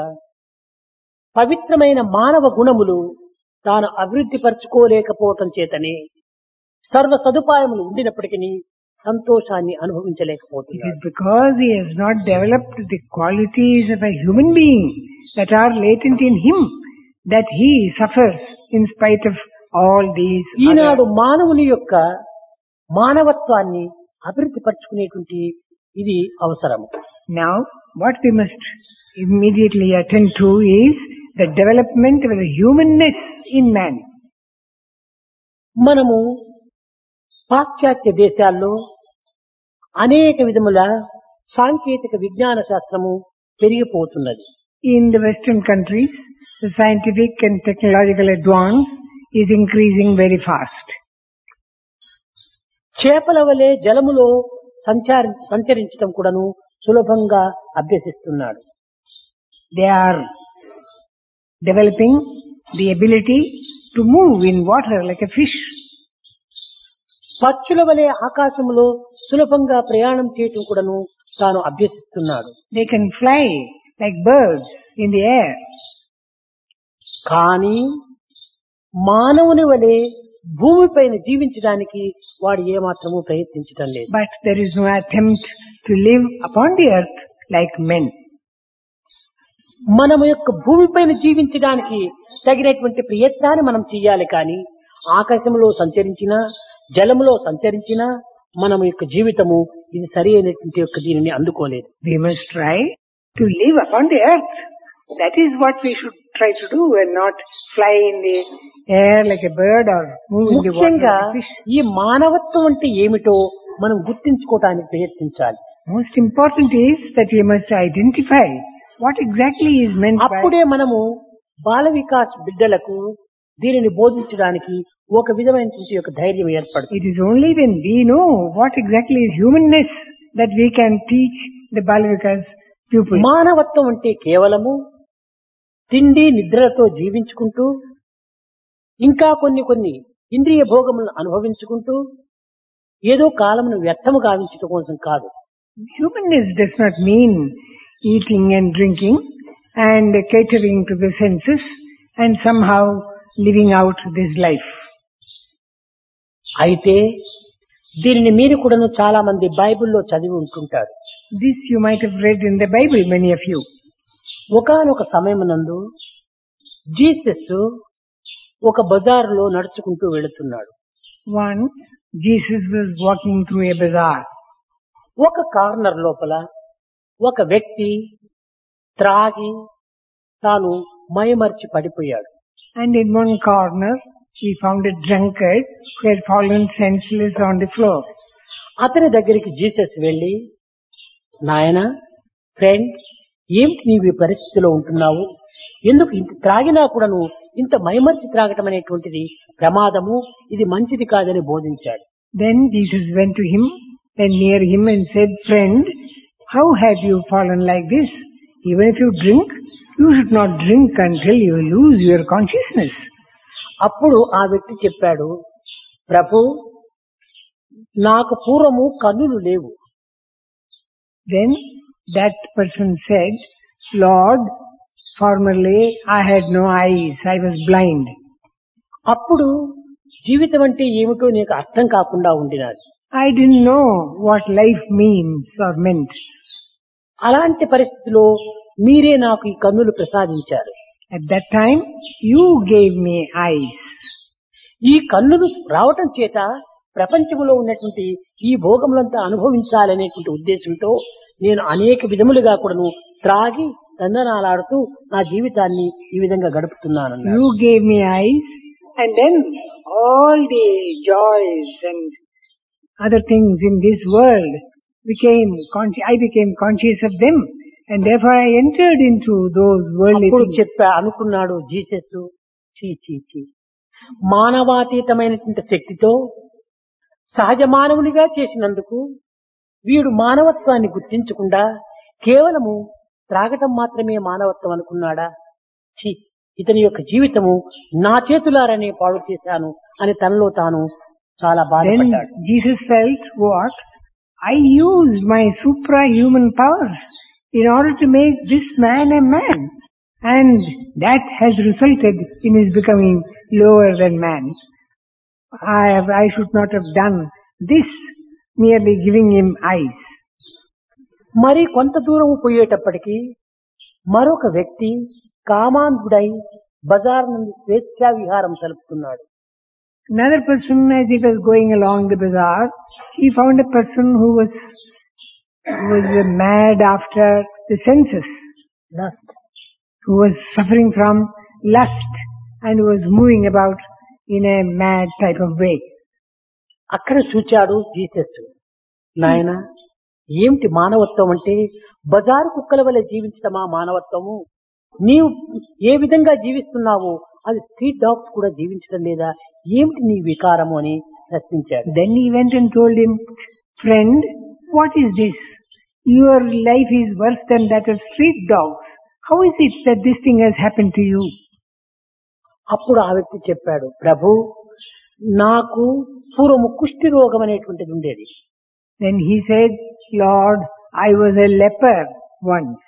పవిత్రమైన మానవ గుణములు తాను అభివృద్ధి పరచుకోలేకపోవటం చేతనే సర్వ సదుపాయములు ఉండినప్పటికీ సంతోషాన్ని It అనుభవించలేకపోతున్నాడు. is because he has not developed the qualities of a human being that are latent in him that he suffers in spite of all these. Eenadu other- మానవుని యొక్క మానవత్వాన్ని అభివృద్ధి పరచుకునేటువంటి ఇది అవసరం. Now, what we must immediately attend to is the development of the humanness in man. మనము పాశ్చాత్య దేశాల్లో అనేక విధముల సాంకేతిక విజ్ఞాన శాస్త్రము పెరిగిపోతున్నది. In the Western countries, the scientific and technological advance is increasing very fast. చేపల వలె జలములో సంచారి సంచరించడం కూడాను సులభంగా అభ్యసిస్తున్నాడు. They are developing the ability to move in water like a fish. పక్షుల వలె ఆకాశములో సులభంగా ప్రయాణం చేయటం కూడాను తాను అభ్యసిస్తున్నాడు. They can fly like birds in the air. కానీ మానవుని వలె భూమిపైన జీవించడానికి వాడు ఏమాత్రము ప్రయత్నించటం లేదు. But there is no attempt to live upon the earth like men. మనము యొక్క భూమిపైన జీవించడానికి తగినటువంటి ప్రయత్నాన్ని మనం చెయ్యాలి. కానీ ఆకాశంలో సంచరించినా జలములో సంచరించినా మనము యొక్క జీవితము ఇది సరి అయినటువంటి యొక్క దీనిని అందుకోలేదు. We must try to live upon the earth. That is what we should try to do, and not fly in the air like a bird or move in the water ముఖ్యంగా like a fish. ఈ మానవత్వం అంటే ఏమిటో మనం గుర్తించుకోవడానికి ప్రయత్నించాలి. Most important is that we must identify what exactly is meant by. అప్పుడే మనము బాల వికాస్ బిడ్డలకు దీనిని బోధించడానికి ఒక విధమైనటువంటి యొక్క ధైర్యం ఏర్పడుతుంది. It is only when we know what exactly is humanness that we can teach the Balavikas pupils. మానవత్వం అంటే కేవలము తిండి నిద్రలతో జీవించుకుంటూ ఇంకా కొన్ని కొన్ని ఇంద్రియ భోగములను అనుభవించుకుంటూ ఏదో కాలమును వ్యర్థము గావించడం కోసం కాదు. Humanness does not mean eating and drinking and catering to the senses and somehow living out this life. అయితే దీనిని మీరు కూడాను చాలా మంది బైబిల్లో చదివి ఉంటుంటారు. This you might have read in the Bible, many of you. ఒకానొక సమయమునందు జీసస్ ఒక బజారులో నడుచుకుంటూ వెళుతున్నాడు. Once Jesus was walking through a bazaar. ఒక కార్నర్ లోపల ఒక వ్యక్తి త్రాగి తాను మైమర్చి పడిపోయాడు. And in one corner he found a drunkard who had fallen senseless on the floor. అతని దగ్గరికి జీసస్ వెళ్లి, నాయనా, ఫ్రెండ్, ఏమిటి నీవు ఈ పరిస్థితిలో ఉంటున్నావు? ఎందుకు ఇంత త్రాగినా కూడాను ఇంత మైమర్చి త్రాగటం అనేటువంటిది ప్రమాదము, ఇది మంచిది కాదని బోధించాడు. Then Jesus went to him and near him and said, friend, how have you fallen like this? Even if you drink, you should not drink until you lose your consciousness. అప్పుడు ఆ వ్యక్తి చెప్పాడు, ప్రభు, నాకు పూర్వము కన్నులు లేవు. Then that person said, Lord, formerly I had no eyes, I was blind. అప్పుడు జీవితం అంటే ఏమిటో నీకు అర్థం కాకుండా ఉండినాడు. I didn't know what life means or meant. అలాంటి పరిస్థితిలో మీరే నాకు ఈ కన్నులు ప్రసాదించారు. At that time, you gave me eyes. ఈ కన్నులు రావటం చేత ప్రపంచంలో ఉన్నటువంటి ఈ భోగములంతా అనుభవించాలనేటువంటి ఉద్దేశంతో నేను అనేక విధములుగా కూడాను త్రాగి దందనాలాడుతూ నా జీవితాన్ని ఈ విధంగా గడుపుతున్నానన్నాడు. You gave me eyes, and then all the joys and other things in this world became consci- I became conscious of them, and therefore I entered into those worldly అప్పుడు things. చెప్పా అనుకున్నాడు జీసస్, చీ చీ చీ మానవాతీతమైనటువంటి శక్తితో సహజ మానవునిగా చేసినందుకు వీడు మానవత్వాన్ని గుర్తించకుండా కేవలము త్రాగటం మాత్రమే మానవత్వం అనుకున్నాడా? ఛీ, ఇతని యొక్క జీవితము నా చేతులారనే పాడు చేశాను అని తనలో తాను చాలా Then బాధపడ్డాడు. Jesus felt, what? I used my suprahuman powers in order to make this man a man, and that has resulted in his becoming lower than man. I, have, I should not have done this, merely giving him eyes. మరి కొంత దూరం పోయేటప్పటికి మరొక వ్యక్తి కామాంధుడై బజార్ నుండి స్వేచ్ఛా విహారం సలుపుతున్నాడు. Another person, as he was going along the bazaar, he found a person who was who was uh, mad after the senses, Lust. who was suffering from lust and who was moving about in a mad type of way. అక్కడ చూచాడు Jesus. నాయన, ఏమిటి మానవత్వం అంటే? బజారు కుక్కల వలె జీవించటమా మానవత్వము? నీవు ఏ విధంగా జీవిస్తున్నావో అది స్ట్రీట్ డాగ్స్ కూడా జీవించడం లేదా? ఏమిటి నీ వికారము అని ప్రశ్నించాడు. Then he went and told him, friend, what is this? Your life is worse than that of street dogs. How is it that this thing has happened to you? అప్పుడు ఆ వ్యక్తి చెప్పాడు, ప్రభు, నాకు పూర్వము కుష్టి రోగం అనేటువంటిది ఉండేది. Then he said, Lord, I was a leper once.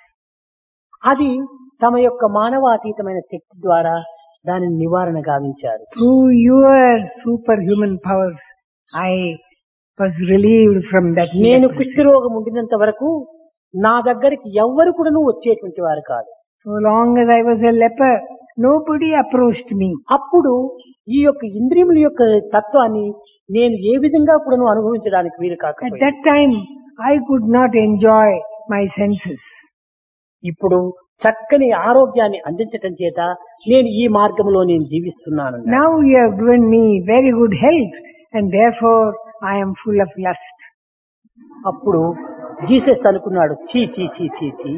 అది తమ యొక్క మానవాతీతమైన శక్తి ద్వారా దానిని నివారణ గావించారు. Through your superhuman powers, I was relieved from that. నేను leprosy. కుష్టి రోగం ఉండినంత వరకు నా దగ్గరికి ఎవ్వరు కూడా వచ్చేటువంటి వారు కాదు. So long as I was a leper, nobody approached me. అప్పుడు ఈ యొక్క ఇంద్రియముల యొక్క తత్వాన్ని నేను ఏ విధంగా కూడా అనుభవించడానికి వీలు At కాకపోయింది. that time, I could not enjoy my senses. ఇప్పుడు చక్కని ఆరోగ్యాన్ని అందించటం చేత నేను ఈ మార్గంలో నేను జీవిస్తున్నాను. Now you have given me very good health, and therefore I am full of lust. అప్పుడు జీసస్ అనుకున్నాడు, చీ చీ చీ చీ చీ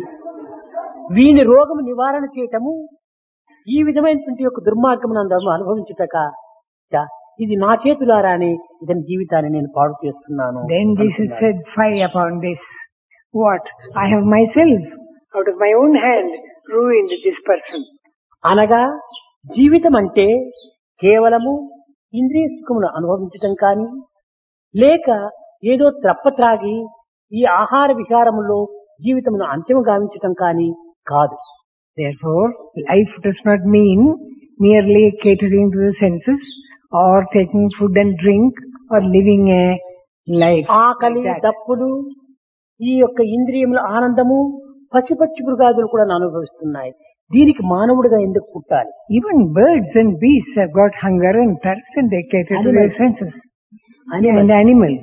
వీని రోగము నివారణ చేయటము ఈ విధమైనటువంటి యొక్క దుర్మార్గమును అందరూ అనుభవించుటక చ, ఇది నా చేతులారానే ఇతని జీవితాన్ని నేను పాడు చేస్తున్నాను. Then Jesus said, fie upon this. What? I have myself, out of my own hand, ruined this person. అనగా జీవితం అంటే కేవలము ఇంద్రియ సుఖమును అనుభవించటం కానీ, లేక ఏదో త్రప్ప త్రాగి ఈ ఆహార విహారములో జీవితమును అంత్యము గావించటం కానీ కాదు. Therefore, life does not mean merely catering to the senses or taking food and drink or living a life. ఆకలి, like that. దప్పులు, ఈ యొక్క ఇంద్రియముల ఆనందము పశుపక్షి మృగాదులు కూడా అనుభవిస్తున్నాయి. దీనికి మానవుడిగా ఎందుకు పుట్టాలి? Even birds and beasts have got hunger and thirst and they cater to their Animals. senses. Animals. And animals.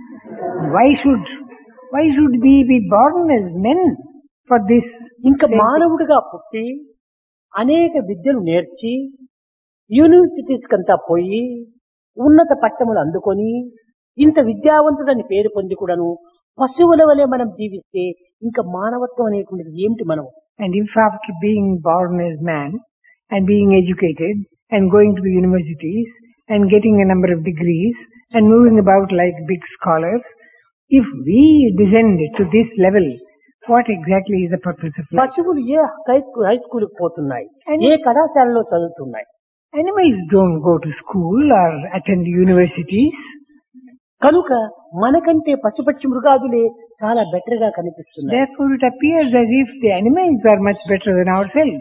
Why should, why should we be born as men for this? ఇంకా మానవుడిగా పుట్టి అనేక విద్యలు నేర్చి యూనివర్సిటీస్ కంతా పోయి ఉన్నత పట్టములు అందుకొని ఇంత విద్యావంతుడని పేరు పొంది కూడాను పశువుల వలె మనం జీవిస్తే ఇంకా మానవత్వం అనేటువంటిది ఏమిటి? మనం And if after being born as man and being educated and going to the universities and getting a number of degrees and moving about like big scholars, if we descend to this level, what exactly is the purpose of life? పశువులు ఏ high high స్కూల్కి పోతున్నాయి, And- ఏ కళాశాలలో చదువుతున్నాయి. Animals don't go to school or attend universities. కనుక మనకంటే పశుపక్షి మృగాదులే చాలా better గా కనిపిస్తున్నాయి. Therefore it appears as if the animals are much better than ourselves.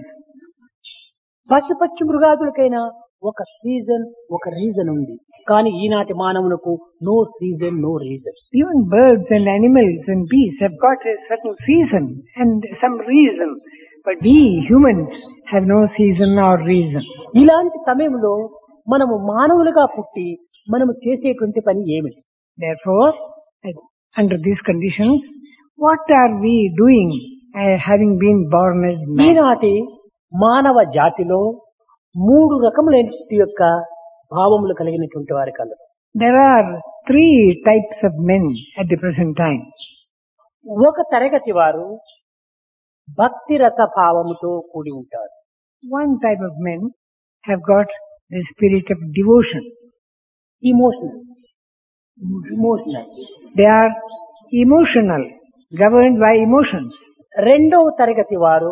పశుపక్షి మృగాదులకైనా ఒక సీజన్, ఒక రీజన్ ఉంది. కానీ ఈనాటి మానవులకు no season, no reason. Even birds and animals and beasts have got a certain season and some reason. But we humans have no season or reason. ఇలాంటి సమయంలో మనము మానవులుగా పుట్టి మనము చేసేటువంటి పని ఏమిటి? Therefore, at- under these conditions, what are we doing uh, having been born as man? ఈనాటి మానవ జాతిలో మూడు రకములైన యొక్క భావములు కలిగినటువంటి వారి కలరు. There are three types of men at the present time. ఒక తరగతి వారు భక్తి రస భావముతో కూడి ఉంటారు. One type of men have got the spirit of devotion. Emotional emotional They are emotional, governed by emotions. రెండవ తరగతి వారు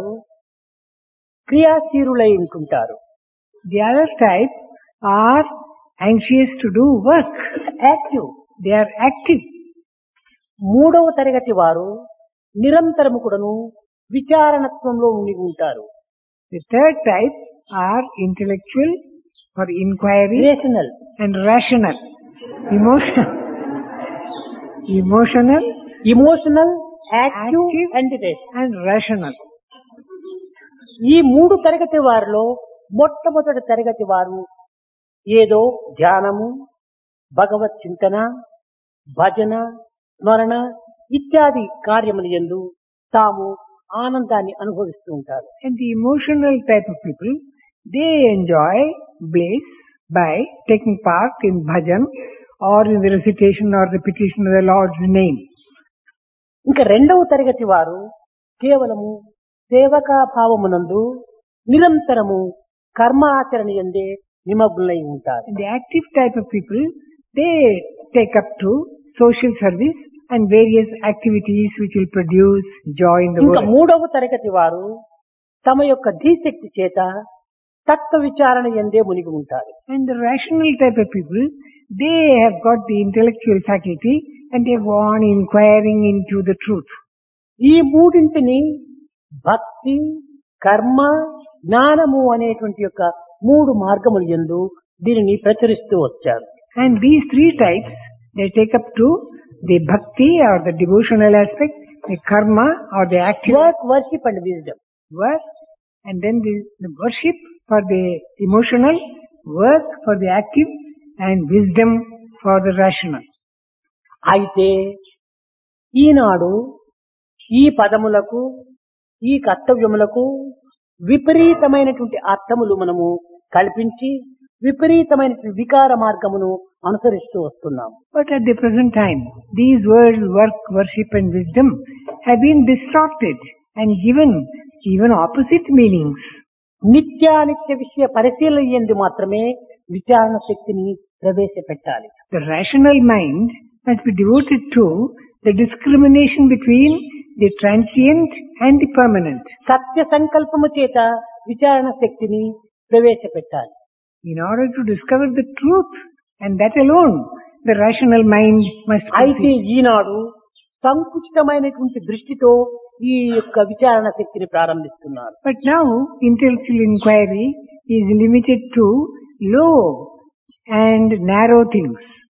క్రియాశీలులై ఉంటుంటారు. The other type are anxious to do work. Active. They are active. మూడవ తరగతి వారు నిరంతరము కూడాను విచారణత్వంలో ఉండి ఉంటారు. The third type are intellectual or inquiry rational. and rational. Emotion, emotional emotional, active Active. And rational. and rational. ఈ మూడు తరగతి వారిలో మొట్టమొదటి తరగతి వారు ఏదో ధ్యానము, భగవత్ చింతన, భజన, స్మరణ ఇత్యాది కార్యములు యందు తాము ఆనందాన్ని అనుభవిస్తూ ఉంటారు. And the emotional type of people, they enjoy bliss by taking part in bhajan or in the recitation or repetition of the Lord's name. ఇంకా రెండవ తరగతి వారు కేవలము సేవకా భావమునందు నిరంతరము కర్మ ఆచరణ యందే నిమగ్నులై ఉంటారు. And the active type of people, they take up to social service and various activities which will produce joy in the ఇంకా world. మూడవ తరగతి వారు తమ యొక్క ధీశక్తి చేత తత్వ విచారణ యందే మునిగి ఉంటారు. And the rational type of people, they have got the intellectual faculty and they go on inquiring into the truth. ఈ మూడింటిని భక్తి, కర్మ, జ్ఞానము అనేటువంటి యొక్క మూడు మార్గములు యందు దీనిని ప్రచురిస్తూ వచ్చారు. And these three types, they take up to the bhakti or the devotional aspect, the karma or the active work, worship and wisdom. work, and then the, the worship for the emotional, work for the active, and wisdom for the rational. అయితే ఈనాడు ఈ పదములకు, ఈ కర్తవ్యములకు విపరీతమైనటువంటి అర్థములు మనము కల్పించి విపరీతమైన వికార మార్గమును అనుసరిస్తూ వస్తున్నాం. But at the present time, these words work, worship and wisdom have been distorted and given even opposite meanings. నిత్యానిత్య విషయ పరిశీలన యందు మాత్రమే విచారణ శక్తిని ప్రవేశపెట్టాలి. The rational mind must be devoted to the discrimination between the transient and the permanent. సత్య సంకల్పము చేత విచారణ శక్తిని ప్రవేశపెట్టాలి. In order to discover the truth, and that alone, the rational mind must అయితే proceed. ఈనాడు సంకుచితమైనటువంటి దృష్టితో ఈ యొక్క విచారణ శక్తిని ప్రారంభిస్తున్నారు. But now, intellectual inquiry is limited to low and narrow things.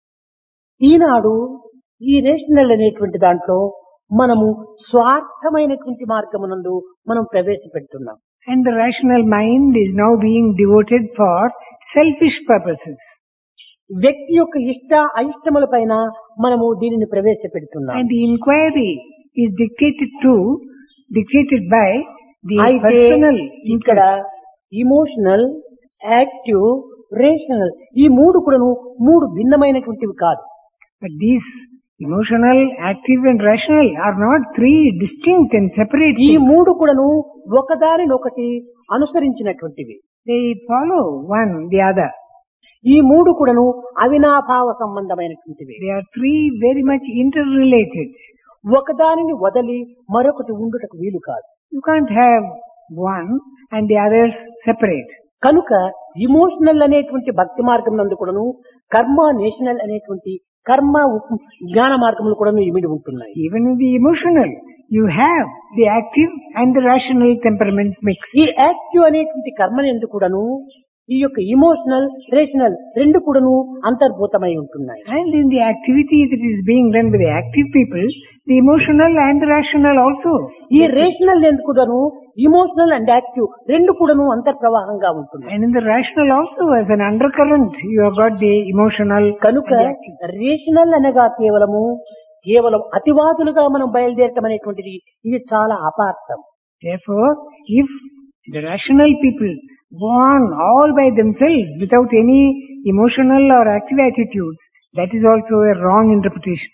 ఈనాడు ఈ రేషనల్ అనేటువంటి దాంట్లో మనము స్వార్థమైనటువంటి మార్గమునందు మనం ప్రవేశపెడుతున్నాం. And the rational mind is now being devoted for selfish purposes. వ్యక్తి యొక్క ఇష్ట అయిష్టముల పైన మనము దీనిని ప్రవేశపెడుతున్నాం. And the inquiry is dictated to, dictated by the అయితే personal ఇక్కడ ఇమోషనల్, యాక్టివ్, రేషనల్ ఈ మూడు కూడాను మూడు భిన్నమైనటువంటివి కాదు. But these emotional, active and rational are not three distinct and separate ఈ things. మూడు కూడాను ఒకదానినొకటి అనుసరించినటువంటివి. They follow one the other. ఈ మూడు కూడాను అవినాభావ సంబంధమైనటువంటివి. They are three very much interrelated. ఒకదానిని వదలి మరొకటి ఉండుటకు వీలు కాదు. You can't have one and the others separate. కనుక ఇమోషనల్ అనేటువంటి భక్తి మార్గం నందు కూడాను కర్మ నేషనల్ అనేటువంటి కర్మ ఉప్- జ్ఞాన మార్గములు కూడాను ఇమిడి ఉంటున్నాయి. Even in the emotional, you have the active and the rational temperaments mixed. ఈ యాక్టివ్ అనేటువంటి కర్మని ఎందుకు కూడాను ఈ యొక్క ఇమోషనల్, రేషనల్ రెండు కూడాను అంతర్భూతమై ఉంటున్నాయి. And in the activity that is being done by the active people, the emotional and the rational also. ఈ రేషనల్ ఎందుకు కూడాను ఇమోషనల్ అండ్ యాక్టివ్ రెండు కూడాను అంతర్ప్రవాహంగా ఉంటున్నాయి. And in the rational also, as an undercurrent, you have got the emotional కనుక and the active. Rational అనగా కేవలము కేవలం అతివాదులుగా మనం బయలుదేరటం అనేటువంటిది ఇది చాలా అపార్థం. Therefore, if the rational people go on all by themselves without any emotional or active attitude, that is also a wrong interpretation.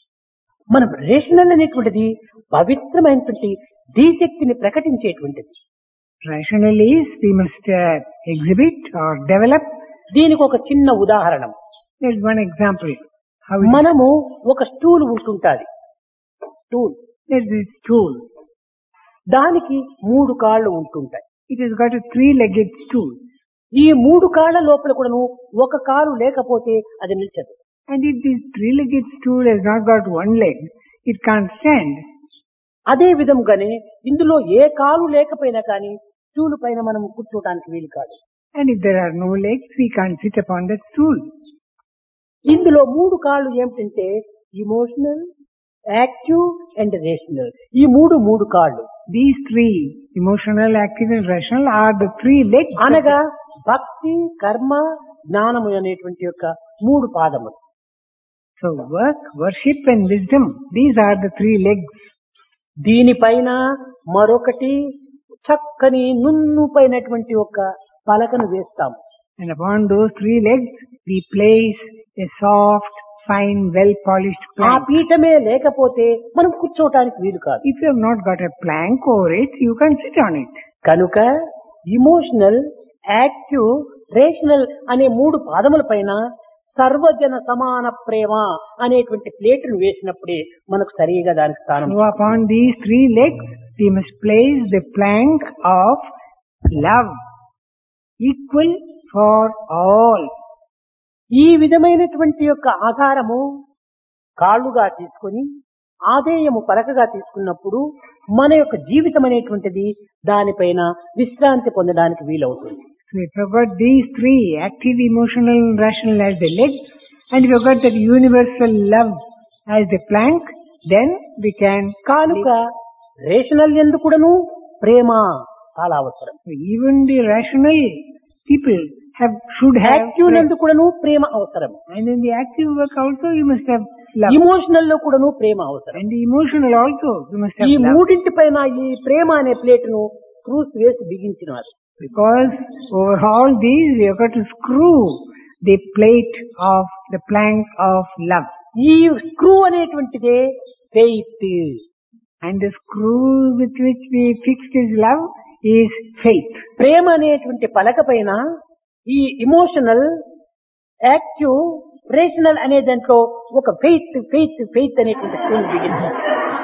మనం రేషనల్ అనేటువంటిది పవిత్రమైనటువంటి ధీశక్తిని ప్రకటించేటువంటిది. Rational is we must uh, exhibit or develop. దీనికి ఒక చిన్న ఉదాహరణ. There is one example. How it is. మనము ఒక stool ఉంటుంటాది. Stool There is this stool. దానికి మూడు కాళ్ళు ఉంటుంటాయి. It has got a three-legged stool. ఈ మూడు కాళ్ళ లోపల కూడాను ఒక కాలు లేకపోతే అది నిల్చదు. And if this three-legged stool has not got one leg, it can't stand. అదే విధంగానే ఇందులో ఏ కాలు లేకపోయినా కానీ స్టూల్ పైన మనం కూర్చోటానికి వీలు కాదు. And if there are no legs, we can't sit upon that stool. ఇందులో మూడు కాళ్ళు ఏమిటంటే ఇమోషనల్, యాక్టివ్ అండ్ రేషనల్ ఈ మూడు మూడు కాళ్ళు. These three, emotional, active and rational, are the three legs. of అనగా భక్తి, కర్మ, జ్ఞానము అనేటువంటి యొక్క మూడు పాదములు. So work, worship and wisdom, these are the three legs. దీనిపైన మరొకటి చక్కని నున్ను పైనటువంటి ఒక పలకను వేస్తాం. And upon those three legs, we place a soft fine, well-polished ఆ plank. పీఠమే లేకపోతే మనం కూర్చోవటానికి వీలు కాదు. If you have not got a plank over it, you can't sit on it. కనుక ఇమోషనల్, యాక్టివ్, రేషనల్ అనే మూడు పాదముల పైన సర్వజన సమాన ప్రేమ అనేటువంటి ప్లేటును వేసినప్పుడే మనకు సరిగా దానికి స్థానం. So upon these three legs, we must place the plank of love, equal for all. ఈ విధమైనటువంటి యొక్క ఆధారము కాళ్ళుగా తీసుకొని ఆదేయము పలకగా తీసుకున్నప్పుడు మన యొక్క జీవితం అనేటువంటిది దానిపైన విశ్రాంతి పొందడానికి వీలవుతుంది. So if you got these three, active, emotional, and rational as the legs, and if you got that universal love as the plank, then we can కానుక రేషనల్ ఎందుకుడను ప్రేమ చాలా అవసరం. So even the rational people have should have active praise. నందు కూడాను ప్రేమ అవసరం. And in the active work also you must have love. Emotional లో కూడాను ప్రేమ అవసరం. And the emotional also you must have ఈ love. మూడింటి పైన ఈ ప్రేమ అనే ప్లేటును క్రూస్ వేసి బిగించినారు. Because over all these you have got to screw the plate of the plank of love. ఈ స్క్రూ అనేటువంటిదే faith. And the screw with which we fixed his love is faith. ప్రేమ అనేటువంటి పలక పైన ఈ ఇమోషనల్, యాక్టివ్, రేషనల్ అనే దాంట్లో ఒక ఫెయిత్ ఫెయిత్ ఫెయిత్ అనేటువంటి స్క్రూ బిగించారు.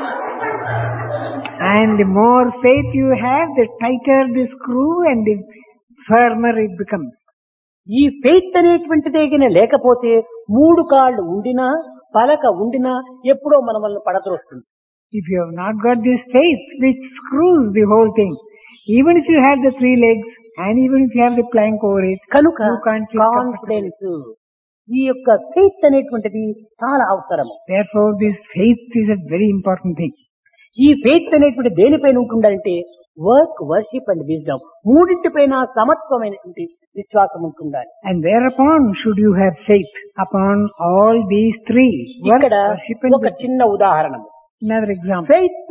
And the more faith you have, the tighter the screw and the firmer it becomes. ఈ ఫెయిత్ అనేటువంటిదే గిన లేకపోతే మూడు కాళ్ళు ఉండినా పలక ఉండినా ఎప్పుడో మన వల్ల పడద్రోస్తుంది. If you have not got this faith which screws the whole thing, even if you have the three legs and even if you have the plank over it, కనుక you can't feel comfortable. Confidence, ఈ యొక్క faith అనేటువంటిది చాలా అవసరం. Therefore, this faith is a very important thing. ఈ faith అనేటువంటి దేనిపైన ఉంటుందంటే వర్క్, వర్షిప్ అండ్ విజ్డమ్ మూడింటిపైన సమత్వమైనటువంటి విశ్వాసం ఉంటుండాలి. And thereupon should you have faith upon all these three. Work, ఇక్కడ worship and ఒక wisdom. చిన్న ఉదాహరణ. Another example. ఫెయిత్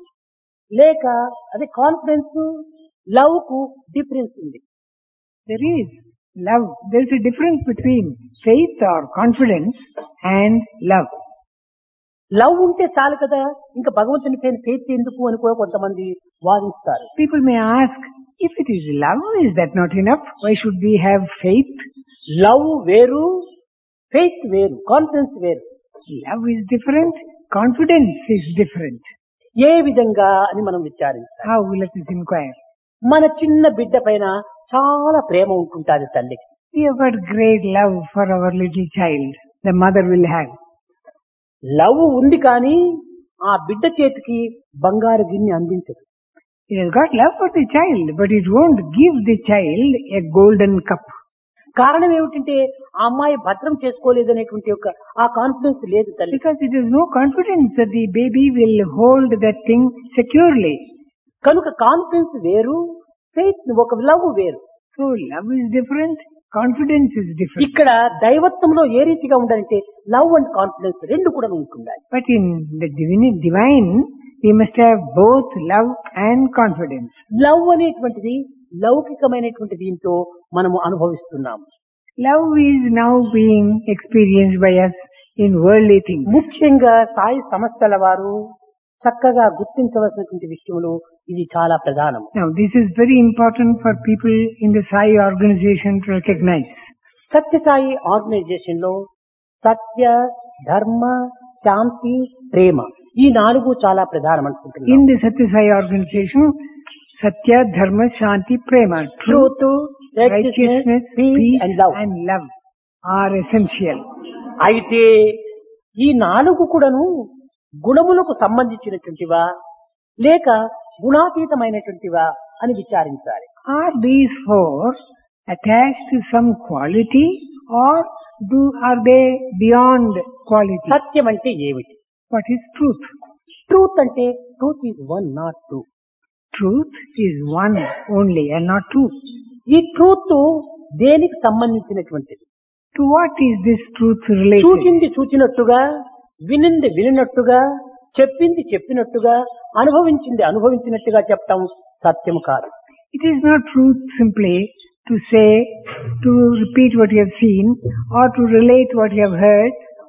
లేక అదే కాన్ఫిడెన్స్, లవ్ కు డిఫరెన్స్ ఉంది. There is love. There is a difference between faith or confidence and love. Love ఉంటే చాలు కదా, ఇంకా భగవంతుని పైన ఫెయిత్ ఎందుకు అని కూడా కొంతమంది వాదిస్తారు. People may ask, if it is love, is that not enough? Why should we have faith? Love వేరు, ఫెయిత్ వేరు, కాన్ఫిడెన్స్ వేరు. Love is different, confidence is different. ఏ విధంగా అని మనం విచారించాలి. How? Let us inquire. మన చిన్న బిడ్డ పైన చాలా ప్రేమ ఉంటుంటాది తల్లికి. We have got great love for our little child. The mother will have. Love ఉంది కానీ ఆ బిడ్డ చేతికి బంగారు గిన్నె అందించదు. It has got love for the child, but it won't give the child a golden cup. కారణం ఏమిటంటే ఆ అమ్మాయి భద్రం చేసుకోలేదనేటువంటి ఒక ఆ కాన్ఫిడెన్స్ లేదు తల్లి. Because it has no confidence that the baby will hold that thing securely. కనుక కాన్ఫిడెన్స్ వేరు, ఫెయిత్ ఒక లవ్ వేరు. So love is different, confidence is different. ఇక్కడ దైవత్వంలో ఏ రీతిగా ఉండాలంటే లవ్ అండ్ కాన్ఫిడెన్స్ రెండు కూడా ఉంటుండాలి. But in the divine, divine, we must have both love and confidence. Love అనేటువంటిది లౌకికమైనటువంటి దీంతో మనము అనుభవిస్తున్నాము. Love is now being experienced by us in worldly things. ముఖ్యంగా సాయి సంస్థల వారు చక్కగా గుర్తించవలసినటువంటి విషయంలో ఇది చాలా ప్రధానం. Now this is very important for people in the Sai organization to recognize. Sathya Sai organization లో సత్య, ధర్మ, శాంతి, ప్రేమ ఈ నాలుగు చాలా ప్రధానం అనుకుంటున్నాను. In the Satya Sai organization, Satya, Dharma, Shanti, Prema, truth, righteousness, peace and love. and love are essential. అయితే ఈ నాలుగు కూడాను గుణములకు సంబంధించినటువంటివా లేక గుణాతీతమైనటువంటివా అని విచారించాలి. Are these four attached to some quality or do are they beyond quality? సత్యం అంటే ఏమిటి? What is truth? Truth అంటే truth is one not two. Truth is one only and not two. ఈ ట్రూత్ దేనికి సంబంధించినటువంటిది? To what is this truth related? చూచింది చూచినట్టుగా, వినింది వినినట్టుగా, చెప్పింది చెప్పినట్టుగా, అనుభవించింది అనుభవించినట్టుగా చెప్పటం సత్యం కాదు. It is not truth simply to say, to repeat what you have seen or to relate what you have heard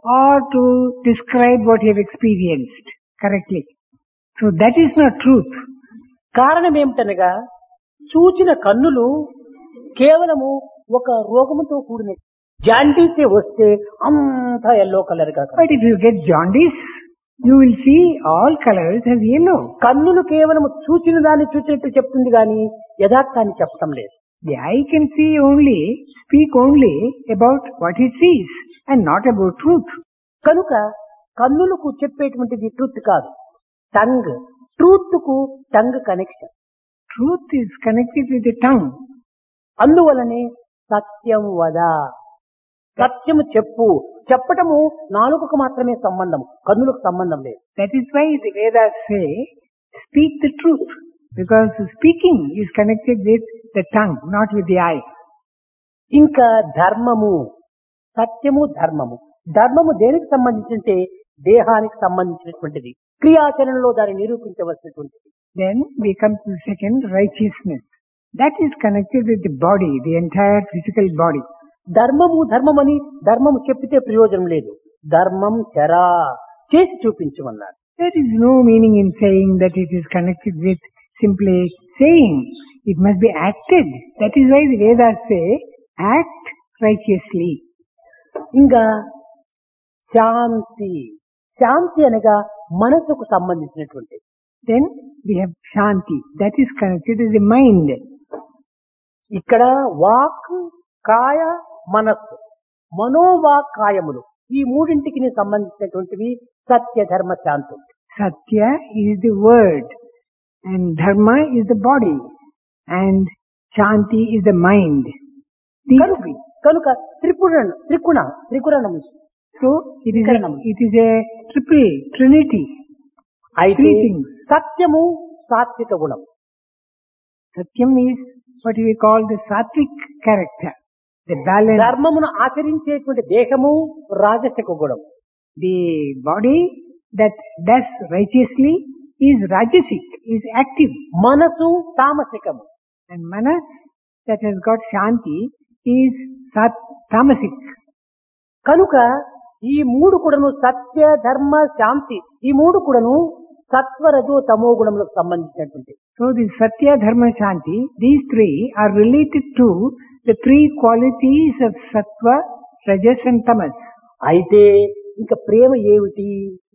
or to describe what you have experienced correctly. So that is not truth. కారణం ఏమిటనగా చూచిన కన్నులు కేవలము ఒక రోగముతో కూడిన జాండీసే వస్తే అంతా yellow colour గా But if you get jaundice, you will see all colors as yellow. కన్నులు కేవలము చూచిన దాన్ని చూసినట్టు చెప్తుంది గాని యథార్థాన్ని చెప్పటం లేదు. The eye can see only, speak only about what it sees and not about truth. కనుక కన్నులకు చెప్పేటువంటిది ట్రూత్ కాదు, టంగ్. ట్రూత్ కు tongue connection. Truth is connected with the tongue. అందువలనే సత్యం వద, సత్యము చెప్పు. చెప్పటము నాలుకకు మాత్రమే సంబంధం, కన్నులకు సంబంధం లేదు. That is why the Vedas say, speak the truth. Because speaking is connected with the tongue, not with the eye. ఇంకా ధర్మము, సత్యము ధర్మము. ధర్మము దేనికి సంబంధించింటే దేహానికి సంబంధించినటువంటిది, క్రియాచరణలో దాన్ని నిరూపించవలసినటువంటిది. Then we come to the second, righteousness. That is connected with the body, the entire physical body. ధర్మము ధర్మమని ధర్మము చెప్పితే ప్రయోజనం లేదు. ధర్మం చరా, చేసి చూపించమన్నారు. There is no meaning in saying that it is connected with simply saying. It must be acted. That is why the Vedas say, act righteously. ఇంకా శాంతి. శాంతి అనగా మనసుకు సంబంధించినటువంటి. Then we have Shanti. That is connected with the mind. ఇక్కడ వాక్, కాయ, మనస్సు, మనోవాక్ కాయములు, ఈ మూడింటికి సంబంధించినటువంటివి సత్య ధర్మ శాంతులు. Satya is the word and Dharma is the body and Shanti is the mind. These కనుక three. కనుక Tripura త్రిగుణ త్రిగుణం. So it is, a, Karanam. it is a triple trinity. అయితే Three things. సత్యము సాత్విక గుణం. Satyam is what we call the sattvic character. The balance. ధర్మమును ఆచరించేటువంటి దేహము రాజసిక గుణం. The body that does righteously is rajasic, is active. మనసు తామసికము. And manas that has got Shanti is sat, tamasic. కనుక ఈ మూడు కూడాను సత్య ధర్మ శాంతి, ఈ మూడు కూడాను సత్వరజో తమో గుణములకు సంబంధించినటువంటి. So the Satya, Dharma, Shanti, these three are related to the three qualities of Sattva, Rajas and Tamas. అయితే ఇంకా ప్రేమ ఏమిటి?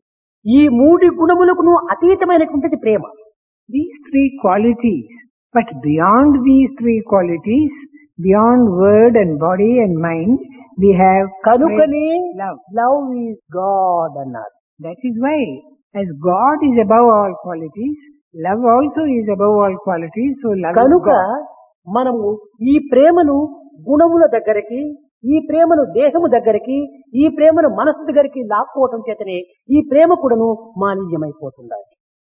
ఈ మూడు గుణములకు అతీతమైనటువంటిది ప్రేమ. These three qualities, but beyond these three qualities, beyond word and body and mind, we have కనుకనే love. Love is God అన్నారు. That is why, as God is above all qualities, love also is above all qualities, so love is కనుక God. మనము ఈ ప్రేమను గుణముల దగ్గరికి, ఈ ప్రేమను దేహము దగ్గరికి, ఈ ప్రేమను మనసు దగ్గరికి లాక్కోవటం చేతనే ఈ ప్రేమ కూడాను మాలిన్యమైపోతుంది.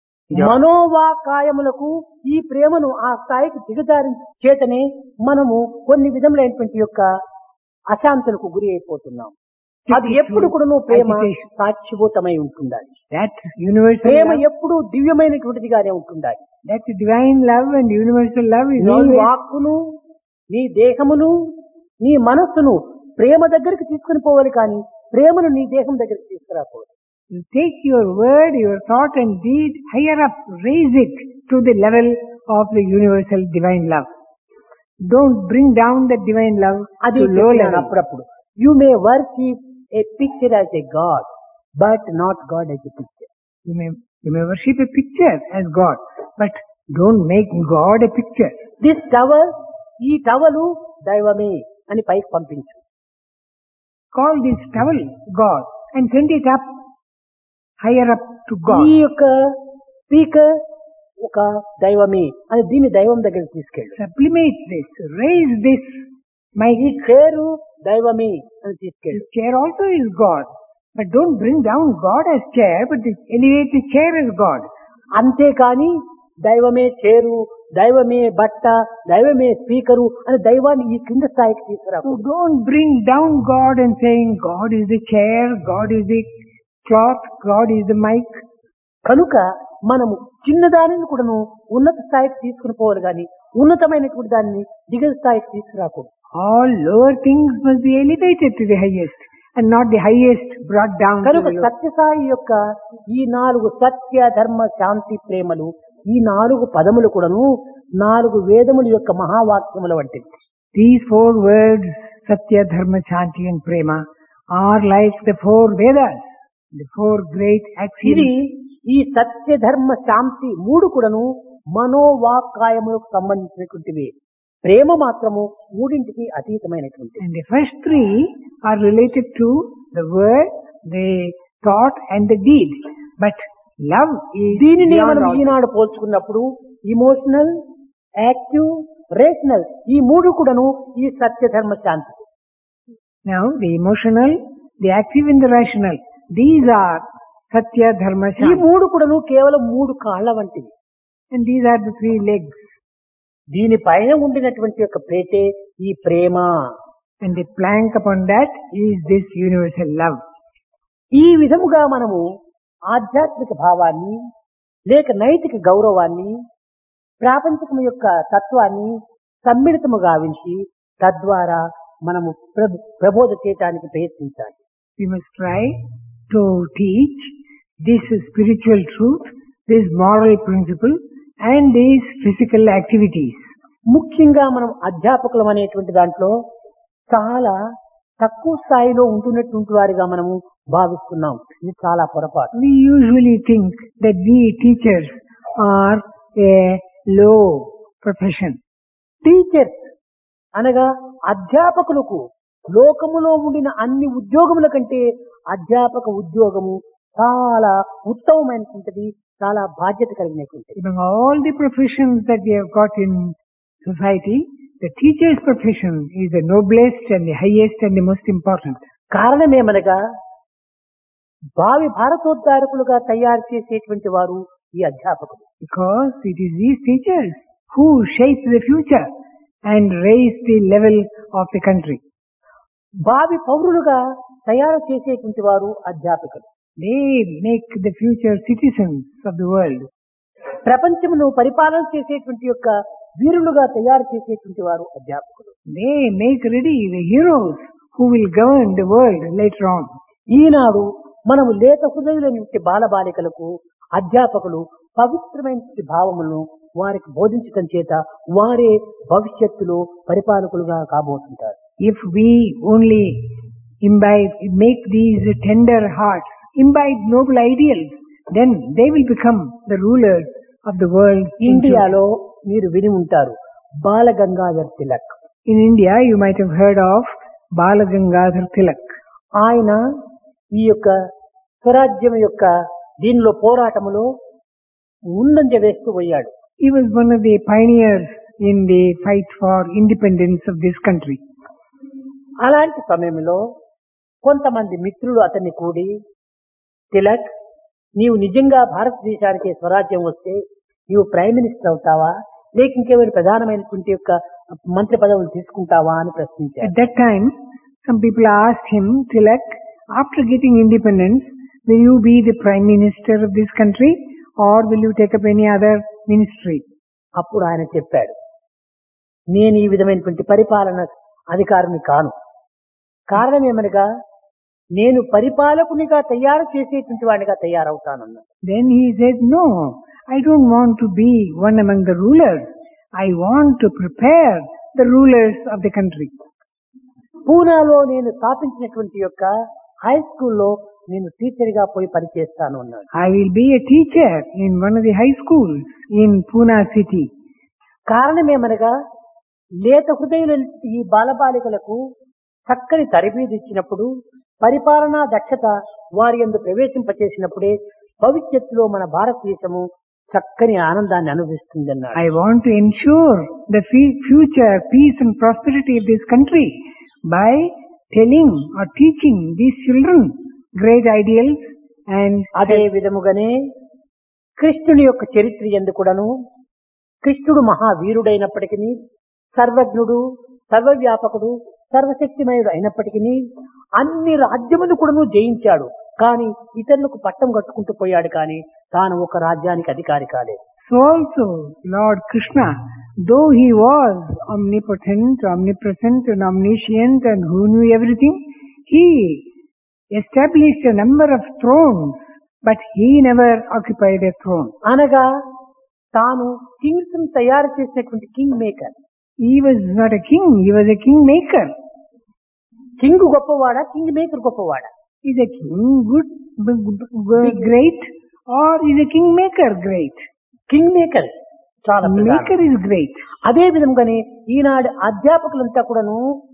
మనోవాకాయములకు ఈ ప్రేమను ఆ స్థాయికి దిగజారి చేతనే మనము కొన్ని విధములైనటువంటి యొక్క అశాంతులకు గురి అయిపోతున్నాం. అది ఎప్పుడు కూడాను ప్రేమ సాక్షిభూతమై ఉంటుండాలి. That universal ప్రేమ love, ఎప్పుడు దివ్యమైనటువంటిదిగానే ఉంటుండాలి. that divine love and universal love is నీ always వాక్కును, నీ దేహమును, నీ మనస్సును ప్రేమ దగ్గరికి తీసుకుని పోవాలి, కానీ ప్రేమను నీ దేహం దగ్గరికి తీసుకురాకూడదు. you take your word, your thought and deed higher up, raise it to the level of the universal divine love. Don't bring down the divine love అది to low చెప్పినాను level. అప్పుడప్పుడు. You may worship a picture as a God, but not God as a picture. You may, you may worship a picture as God, but don't make God a picture. This tower, ఈ towel దైవమే అని పైకి పంపించు. Call this towel God and send it up, higher up to ఈ God. యొక్క speaker ఒక దైవమే అని దీన్ని దైవం దగ్గరికి తీసుకెళ్ళు. Sublimate this, raise this. My ఈ చేరు దైవమే అని తీసుకెళ్ళు. this chair also is God, but don't bring down God as chair, but elevate the chair as God. అంతేకాని దైవమే చేరు, దైవమే బట్ట, దైవమే స్పీకరు అని దైవాన్ని ఈ కింద స్థాయికి తీసుకురా. So don't bring down God and saying God is the chair, God is the cloth, God is the mic. కనుక మనము చిన్నదానిని కూడాను ఉన్నత స్థాయికి తీసుకుని పోవాలి, కానీ ఉన్నతమైనటువంటి దాన్ని దిగువ స్థాయికి తీసుకురాకూడదు. All lower things must be elevated to the highest, and not the highest brought down to కనుక the low. సత్యసాయి యొక్క ఈ నాలుగు సత్య ధర్మ శాంతి ప్రేమలు ఈ నాలుగు పదములు కూడాను నాలుగు వేదముల యొక్క మహావాక్యముల వంటివి. These four words, Satya, Dharma, Shanti and Prema, are like the four Vedas, the four great ఇది axioms. ఈ సత్య ధర్మ శాంతి మూడు కూడాను మనోవాక్కాయములకు సంబంధించినటువంటివి. ప్రేమ మాత్రము మూడింటికి అతీతమైనటువంటి. And the first three are related to the word, the thought and the deed. But love is దీనిని beyond మనం all. ఈనాడు పోల్చుకున్నప్పుడు ఇమోషనల్, యాక్టివ్, రేషనల్ ఈ మూడు కూడాను ఈ సత్య ధర్మ శాంతి. Now, the emotional, the active and the rational, these are Satya, Dharma, ఈ Shanti. మూడు కూడాను కేవలం మూడు కాళ్ళ వంటివి. And these are the three legs. దీనిపైన ఉండినటువంటి యొక్క ప్రేతే ఈ ప్రేమ. And the plank upon that is this universal love. ఈ విధముగా మనము ఆధ్యాత్మిక భావాన్ని లేక నైతిక గౌరవాన్ని ప్రాపంచికం యొక్క తత్వాన్ని సమ్మిళితము గావించి తద్వారా మనము ప్రభ- ప్రబోధ చేయడానికి ప్రయత్నించాలి. We must try to teach this spiritual truth, this moral principle and these physical activities. ముఖ్యంగా మనం అధ్యాపకులం అనేటువంటి దాంట్లో చాలా తక్కువ స్థాయిలో ఉంటున్నటువంటి వారిగా మనము భావిస్తున్నాం. ఇది చాలా పొరపాటు. We usually think that we teachers are a low profession. Teachers అనగా అధ్యాపకులకు లోకములో ఉండిన అన్ని ఉద్యోగముల కంటే అధ్యాపక ఉద్యోగము చాలా ఉత్తమమైనటువంటిది, చాలా బాధ్యత కలిగినటువంటిది. Among all the professions that we have got in society, the teacher's profession is the noblest and the highest and the most important. కారణమేమనగా భావి భారతోద్ధారకులుగా తయారు చేసేటువంటి వారు ఈ అధ్యాపకులు. Because it is these teachers who shape the future and raise the level of the country. భావి పౌరులుగా తయారు చేసేటువంటి వారు అధ్యాపకులు. They make the future citizens of the world. ప్రపంచమును పరిపాలన చేసేటువంటి యొక్క వీరులుగా తయారు చేసేటువంటి వారు అధ్యాపకులు. They make ready the heroes who will govern the world later on. ఈనాడు మనము లేత హృదయులైన బాలబాలికలకు అధ్యాపకులు పవిత్రమైన భావములను వారికి బోధించటం చేత వారే భవిష్యత్తులో పరిపాలకులుగా కాబోతుంటారు. If we only imbibe, make these tender hearts, imbibe noble ideals, then they will become the rulers of the world. in future. ఇండియాలో మీరు విని ఉంటారు బాల Gangadhar Tilak. In India, you might have heard of Bala Gangadhar Tilak. ఆయన ఈ యొక్క స్వరాజ్యం యొక్క దీనిలో పోరాటములో ముందంజ వేస్తూ పోయాడు. He was one of the pioneers in the fight for independence of this country. అలాంటి సమయంలో కొంతమంది మిత్రులు అతన్ని కూడి, తిలక్, నీవు నిజంగా భారతదేశానికి స్వరాజ్యం వస్తే నీవు ప్రైమ్ మినిస్టర్ అవుతావా లేక ఇంకేమైనా ప్రధానమైనటువంటి యొక్క మంత్రి పదవులు తీసుకుంటావా అని ప్రశ్నించారు. At that time, some people asked him, Tilak, after getting independence, will you be the prime minister of this country or will you take up any other ministry? అప్పుడు ఆయన చెప్పాడు, నేను ఈ విధమైనటువంటి పరిపాలన అధికారిని కాను. కారణం ఏమనగా నేను పరిపాలకునిగా తయారు చేసేటువంటి వాడిగా తయారవుతానన్నాడు. Then he said, no, I don't want to be one among the rulers. I want to prepare the rulers of the country. పూనాలో నేను స్థాపించినటువంటి యొక్క హై స్కూల్లో నేను టీచర్ గా పోయి పనిచేస్తాను అన్నాడు. I will be a teacher in one of the high schools in Pune city. కారణం ఏమనగా లేత హృదయుల ఈ బాలబాలికలకు చక్కని తరబీదు ఇచ్చినప్పుడు పరిపాలనా దక్షత వారి యందు ప్రవేశింపచేసినప్పుడే భవిష్యత్తులో మన భారతదేశము చక్కని ఆనందాన్ని అనుభవిస్తుంది అన్నాడు. I want to ensure the fe- future peace and prosperity of this country by telling or teaching these children great ideals and అదే విధముగానే కృష్ణుని యొక్క చరిత్ర యందు కూడాను కృష్ణుడు మహావీరుడైనప్పటికీ సర్వజ్ఞుడు, సర్వవ్యాపకుడు, సర్వశక్తిమయుడు అయినప్పటికీ అన్ని రాజ్యములు కూడాను జయించాడు. కానీ ఇతరులకు పట్టం కట్టుకుంటూ పోయాడు, కానీ తాను ఒక రాజ్యానికి అధికారి కాలేదు. so also Lord Krishna, though he was omnipotent, omnipresent and omniscient and who knew everything, he established a number of thrones, but he never occupied a throne. అనగా తాను కింగ్స్ తయారు చేసినటువంటి king maker. He was not a king, he was a king maker. King గొప్పవాడా, king maker గొప్పవాడా? Is a king good, b- b- b- great, or is a king maker great? King maker చాలా ప్రధానం. Maker is great. అదే విధంగానే ఈనాడు అధ్యాపకులంతా కూడాను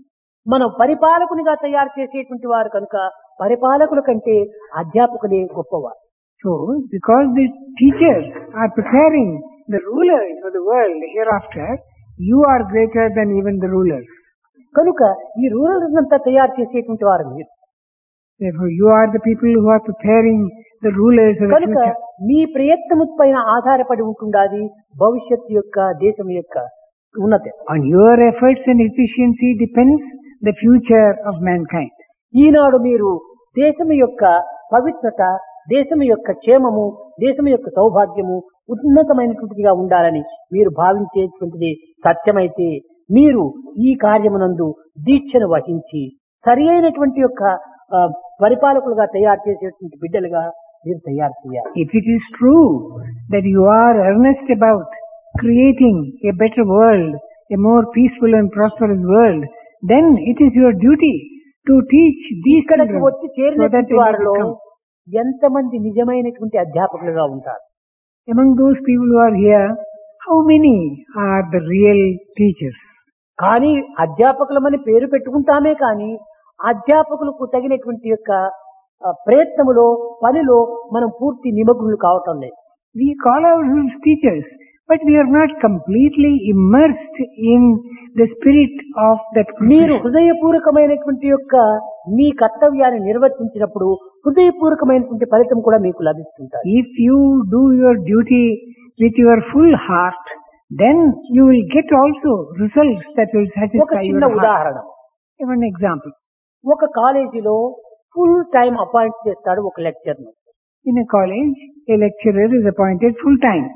మనం పరిపాలకునిగా తయారు చేసేటువంటి వారు కనుక పరిపాలకుల కంటే అధ్యాపకులే గొప్పవారు. So, because the teachers are preparing the rulers of the world hereafter, you are greater than even the rulers. కనుక ఈ రూరల్స్ అంతా తయారు చేసేటువంటి వారు మీరు. Therefore, you are the people who are preparing the rulers of the కనుక future. మీ ప్రయత్నము పైన ఆధారపడి ఉంటుండాది భవిష్యత్తు యొక్క దేశం యొక్క ఉన్నతి. On your efforts and efficiency depends the future of mankind. ఈనాడు మీరు దేశం యొక్క పవిత్రత, దేశం యొక్క క్షేమము, దేశం యొక్క సౌభాగ్యము ఉన్నతమైనటువంటిదిగా ఉండాలని మీరు భావించేటువంటిది సత్యమైతే మీరు ఈ కార్యమునందు దీక్షను వహించి సరి అయినటువంటి యొక్క ఆ, పరిపాలకులుగా తయారు చేసేటువంటి బిడ్డలుగా మీరు తయారు చేయాలి. If it is true that you are earnest about creating a better world, a more peaceful and prosperous world, then it is your duty to teach these ఇక్కడికి children వచ్చి so that చేరినటువంటి they may వారిలో become. ఎంతమంది నిజమైనటువంటి అధ్యాపకులుగా ఉంటారు? Among those people who are here, how many are the real teachers? కానీ అధ్యాపకులమని పేరు పెట్టుకుంటామే కానీ అధ్యాపకులకు తగినటువంటి యొక్క ఆ, ప్రయత్నములో పనిలో మనం పూర్తి నిమగ్నులు కావటం లేదు. We call ourselves teachers, but we are not completely immersed in the spirit of that మీరు profession. హృదయపూర్వకమైనటువంటి యొక్క మీ కర్తవ్యాన్ని నిర్వర్తించినప్పుడు హృదయపూర్వకమైనటువంటి ఫలితం కూడా మీకు లభిస్తుంటాయి. If you do your duty with your full heart, then you will get also results that will ఒక satisfy చిన్న your heart. ఉదాహరణ, Give an example. ఒక కాలేజీలో ఫుల్ టైం అపాయింట్ చేస్తాడు ఒక లెక్చర్ ను. In a college, a lecturer is appointed full time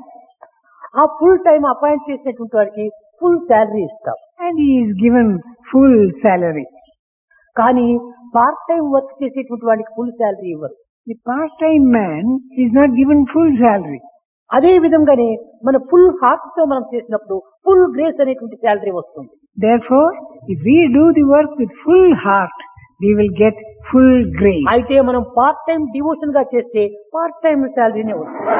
ఆ full time appoint చేసినటువంటి వారికి ఫుల్ శాలరీ ఇస్తాం. and he is given full salary. కానీ పార్ట్ టైం వర్క్ చేసేటువంటి వాడికి ఫుల్ శాలరీ ఇవ్వరు. The part-time man is not given full salary. అదే విధంగానే మన ఫుల్ హార్ట్ తో మనం చేసినప్పుడు ఫుల్ గ్రేస్ అనేటువంటి శాలరీ వస్తుంది. Therefore, if we do the work with full heart, we will get full grace. అయితే మనం పార్ట్ టైం డివోషన్ గా చేస్తే పార్ట్ టైం శాలరీనే వస్తుంది.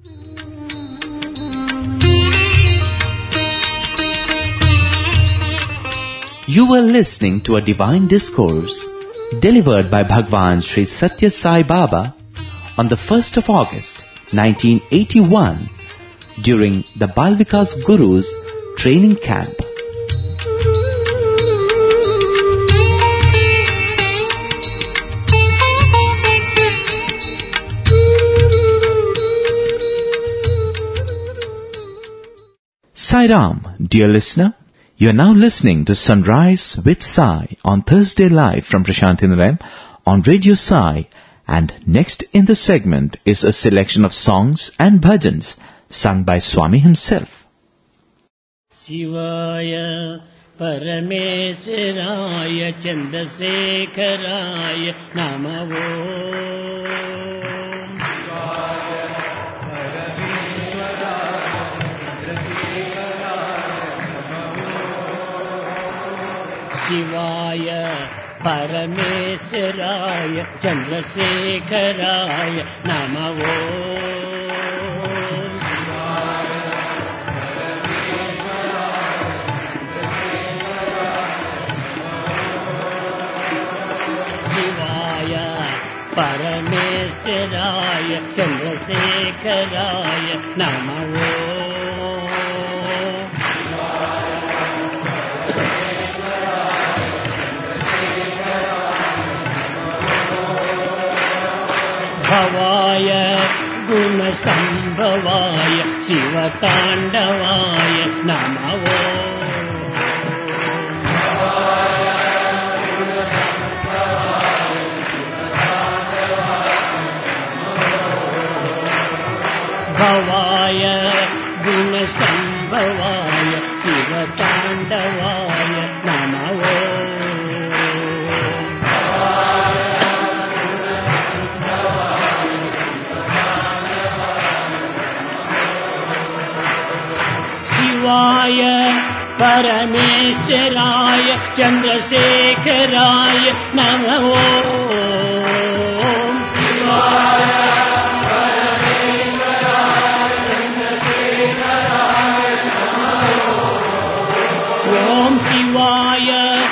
You were listening to a divine discourse delivered by Bhagwan Sri Satya Sai Baba on the first of August nineteen eighty-one during the Bal Vikas Guru's training camp. Sai Ram, dear listener, you are now listening to Sunrise with Sai on Thursday live from Prashantinaram on Radio Sai, and next in the segment is a selection of songs and bhajans sung by Swami himself. శివాయ పరమేశ్వరాయ చంద్రశేఖరాయ నమో. శివాయ పరమేశ్వరాయ చంద్రశేఖరాయ నమో. శివాయ పరమేశ్వరాయ చంద్రశేఖరాయ నమో. భవాయ గుణసంభవాయ శివతాండవాయ నమో. భవాయ గుణసంభవాయ శివతాండవాయ నమో. శివాయ పరమేశ్వరాయ చంద్రశేఖరాయ నమః ఓం శివాయ పరమేశ్వరాయ చంద్రశేఖరాయ నమః ఓం శివాయ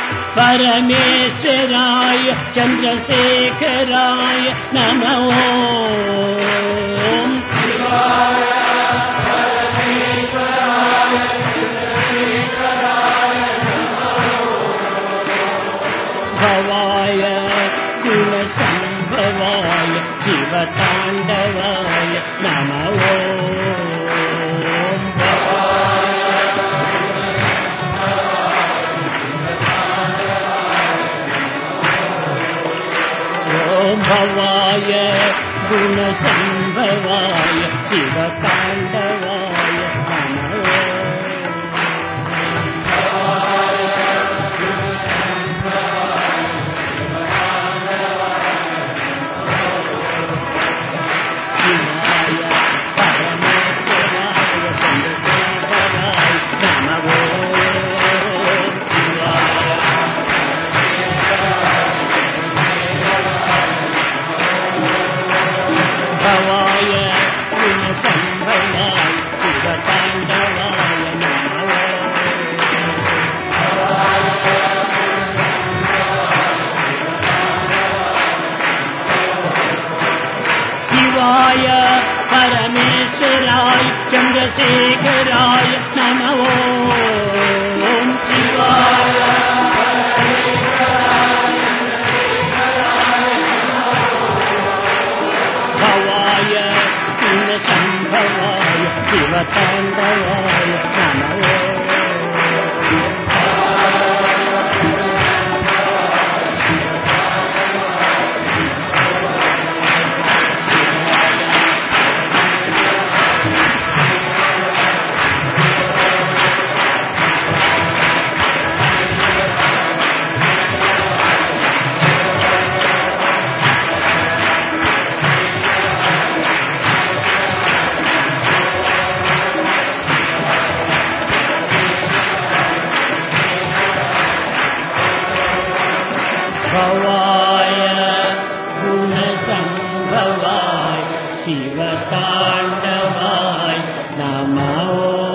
పరమేశ్వరాయ చంద్రశేఖరాయ నమః ఓం శివాయ భవాయ గుణసంభవాయ శివతాండవాయ నమః ఓం ఓం భవాయ గుణసంభవాయ శివతాండవాయ నమః శివాయ పరమేశ్వరాయ చంద్రశేఖరాయ నమః ఓం శివాయ భవాయ గుణసంభవాయ శివతాండవాయ నమః భవాయ గుణసంభవాయ శివతాండవాయ నమః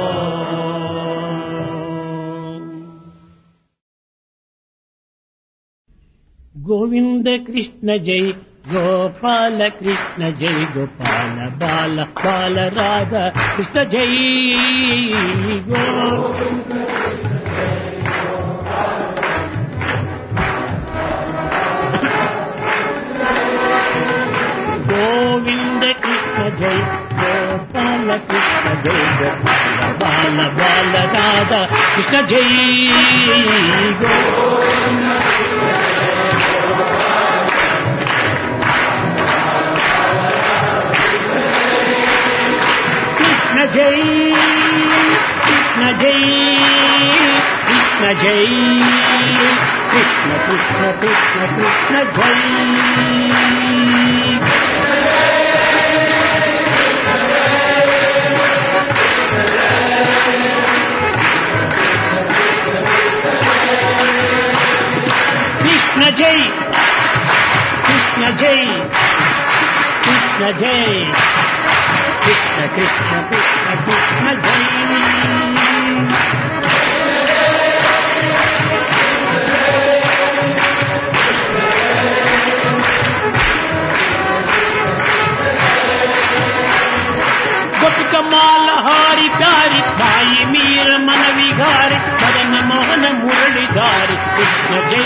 గోవింద కృష్ణ జై గోపాల కృష్ణ జై గోపాల బాల బాల రాధా కృష్ణ జై గోవింద గోవింద కృష్ణ జై గోపాల కృష్ణ జై గోపాల బాల బాల రాధా కృష్ణ జై గోవింద కృష్ణ జై కృష్ణ జై కృష్ణ జై కృష్ణ కృష్ణ కృష్ణ కృష్ణ జై కృష్ణ జై కృష్ణ జై కృష్ణ జై కృష్ణ కృష్ణ కృష్ణ కృష్ణ జై గోపికమాల హారి ప్యారి భాయి మీర మన విహారి మదన మోహన మురళిధారి కృష్ణ జై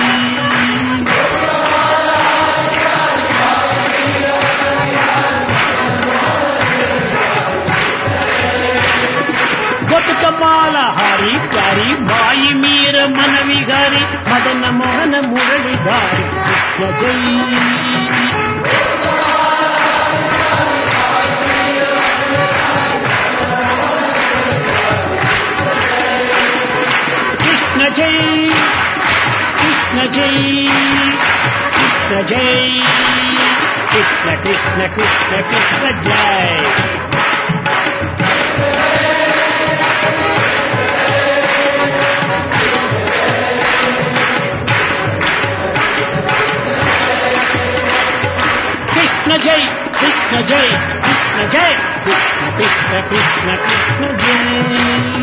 గోపికమాల హారి ప్యారి భాయి మీర మన విహారి మదన మోహన మురళిధారి కృష్ణ జై కృష్ణ జై కృష్ణ జై కృష్ణ జై కృష్ణ కృష్ణ కృష్ణ కృష్ణ జై కృష్ణ కృష్ణ జై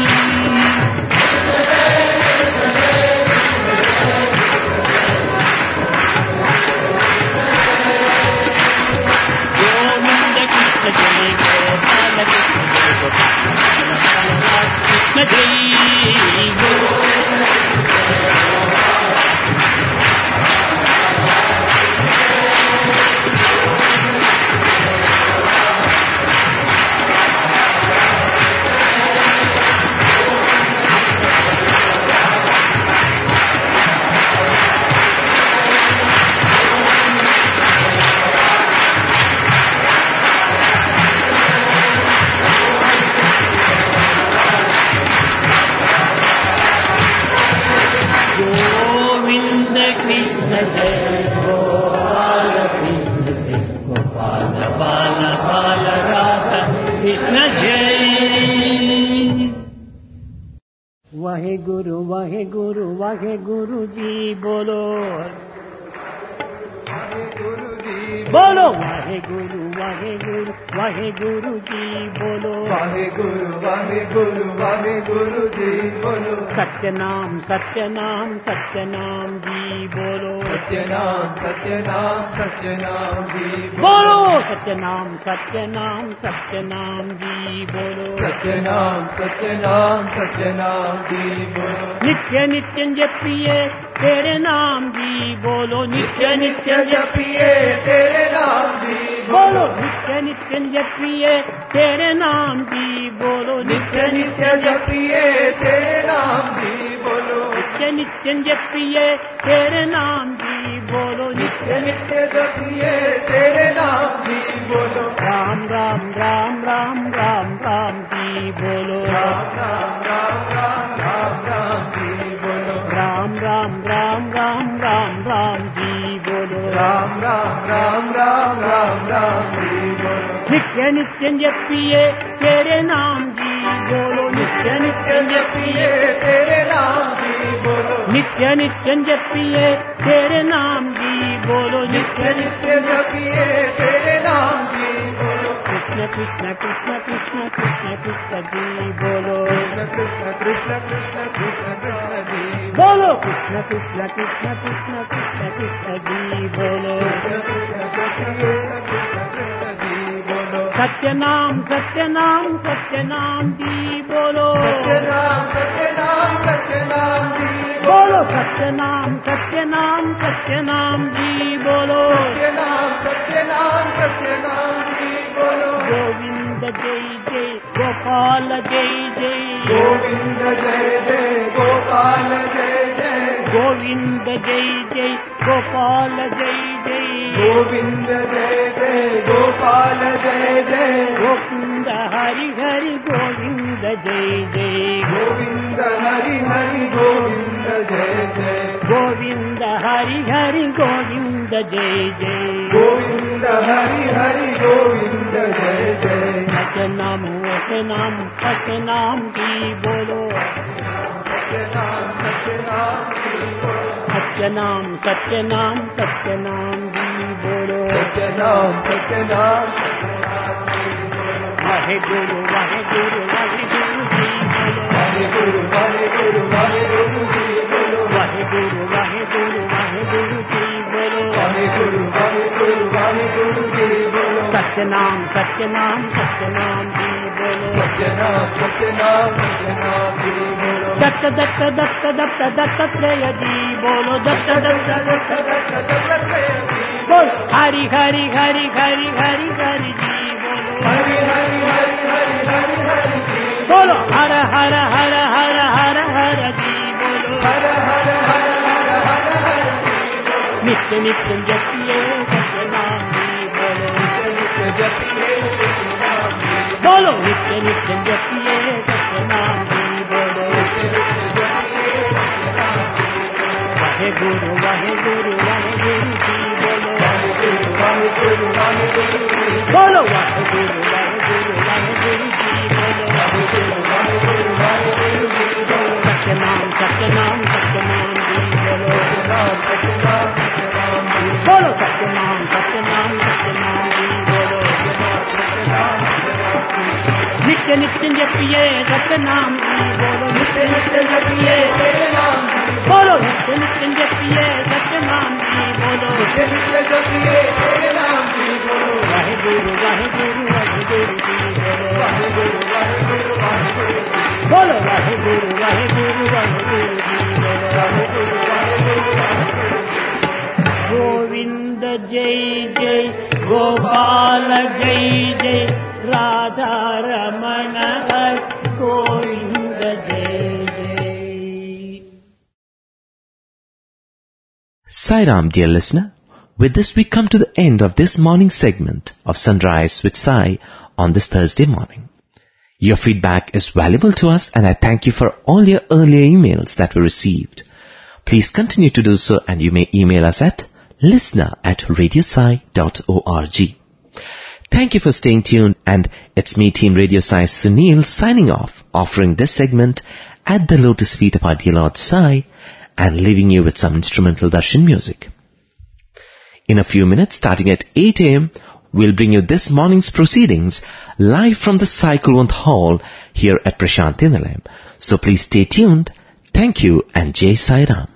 గోవింద కృష్ణ జై గోపాల కృష్ణ జై గోపాల కృష్ణ జై वाहे गुरु वाहे गुरु वाहे गुरु जी बोलो बोलो वाहे गुरु वाहे गुरु वाहे गुरु जी बोलो वाहे गुरु वाहे गुरु वाहे गुरु जी बोलो सत्य नाम सत्य नाम सत्य नाम जी बोलो सत्य नाम सत्य नाम सत्य नाम जी बोलो सत्य नाम सत्य नाम सत्य नाम जी बोलो सत्य नाम सत्य नाम सत्य नाम जी बोलो नित्य नित्य जपिए तेरे नाम जी बोलो नित्य नित्य जपिए तेरे नाम जी बोलो नित्य नित्य जपिए तेरे नाम जी बोलो नित्य नित्य जपिए तेरे नाम जी बोलो नित्य नित्य जपिए तेरे नाम जी बोलो नित्य नित्य जपिए तेरे नाम जी बोलो राम राम राम राम राम राम जी बोलो राम राम राम राम राम राम जी बोलो राम राम राम राम राम राम जी बोलो राम राम राम राम राम राम जी बोलो नित्य नित्य जपिए तेरे नाम जी बोलो नित्य नित्य जपिए तेरे नाम जी बोलो नित्य नित्य जपिए तेरे नाम जी बोलो नित्य नित्य जपिए तेरे नाम जी बोलो कृष्ण कृष्ण कृष्ण कृष्ण कृष्ण कृष्ण जी बोलो कृष्ण कृष्ण कृष्ण कृष्ण कृष्ण जी बोलो कृष्ण कृष्ण कृष्ण कृष्ण कृष्ण कृष्ण जी बोलो कृष्ण कृष्ण कृष्ण कृष्ण जी बोलो सत्य नाम सत्य नाम सत्य नाम जी बोलो सत्य नाम सत्य नाम सत्य नाम जी बोलो सत्य नाम सत्य नाम सत्य नाम जी बोलो सत्य नाम सत्य नाम सत्य नाम जी बोलो गोविंद जय जय गोपाल जय जय गोविंद जय जय गोपाल जय जय गोविंद जय जय गोपाल जय जय गोविंद जय जय गोपाल जय जय गोविंद हरि हरि गोविंद जय जय गोविंद हरि हरि गोविंद जय जय गोविंद हरि हरि गोविंद जय जय गोविंद हरि हरि गोविंद जय जय सत्य नाम सत्य नाम सत्य नाम जी बोलो सत्य नाम सत्य नाम जी बोलो सत्य नाम सत्य नाम सत्य नाम जी बोलो सत्य नाम सत्य नाम वाहे गुरु वाहे गुरु वाहे गुरु जी बोलो वाहे गुरु वाहे गुरु वाहे गुरु जी बोलो वाहे गुरु वाहे गुरु वाहे गुरु जी बोलो वाहे गुरु वाहे गुरु वाहे गुरु जी बोलो सत्य नाम सत्य नाम सत्य नाम जी बोलो सत्य नाम सत्य नाम सत्य नाम जी बोलो दत्त दत्त दत्त दत्त दत्तात्रेय जी बोलो दत्त दत्त दत्त दत्त दत्त जी बोल हरि हरि हरि हरि हरि हरि जी बोलो हरि हरि हरि हरि हरि हरि जी बोलो हर हर हर हर हर हर जी बोलो हर हर हर हर हर हर जी बोलो नित्य नित्य जपिए सत्य नाम जी बोलो नित्य जपिए सत्य नाम जी बोलो नित्य नित्य जपिए सत्य नाम जी बोलो वाहे गुरु वाहे गुरु वाहे गुरु जी बोलो वाहे गुरु वाहे गुरु वाहे गुरु जी बोलो वाहे गुरु वाहे गुरु वाहे गुरु जी बोलो वाहे गुरु वाहे गुरु वाहे गुरु जी बोलो सत्य नाम सत्य नाम सत्य नाम जी बोलो नाम सत्य नाम सत्य नाम जी बोलो सत्य नाम सत्य नाम सत्य नाम जी बोलो सत्य नाम सत्य नाम सत्य नाम जी नित्य नित्य नित्य जपिए सत्य नाम की बोलो नित्य नित्य जपिए तेरे नाम की बोलो नित्य नित्य जपिए सत्य नाम की बोलो नित्य नित्य जपिए तेरे नाम की बोलो वाहे गुरु वाहे गुरु वाहे गुरु बोलो वाहे गुरु वाहे गुरु वाहे गुरु बोलो वाहे गुरु वाहे गुरु वाहे गुरु बोलो वाहे गुरु वाहे गुरु वाहे गुरु गोविंद जय जय गोपाल जय जय राधा रमण हरि गोविंद जय जय. Sai Ram, dear listener. With this we come to the end of this morning segment of Sunrise with Sai on this Thursday morning. Your feedback is valuable to us and I thank you for all your earlier emails that we received. Please continue to do so and you may email us at listener at radiosai dot org. Thank you for staying tuned and it's me, Team Radio Sai Sunil, signing off, offering this segment at the lotus feet of our dear Lord Sai and leaving you with some instrumental darshan music. In a few minutes, starting at eight a.m., we'll bring you this morning's proceedings live from the Sai Kulwant Hall here at Prashanthi Nilayam. So please stay tuned. Thank you and Jai Sai Ram.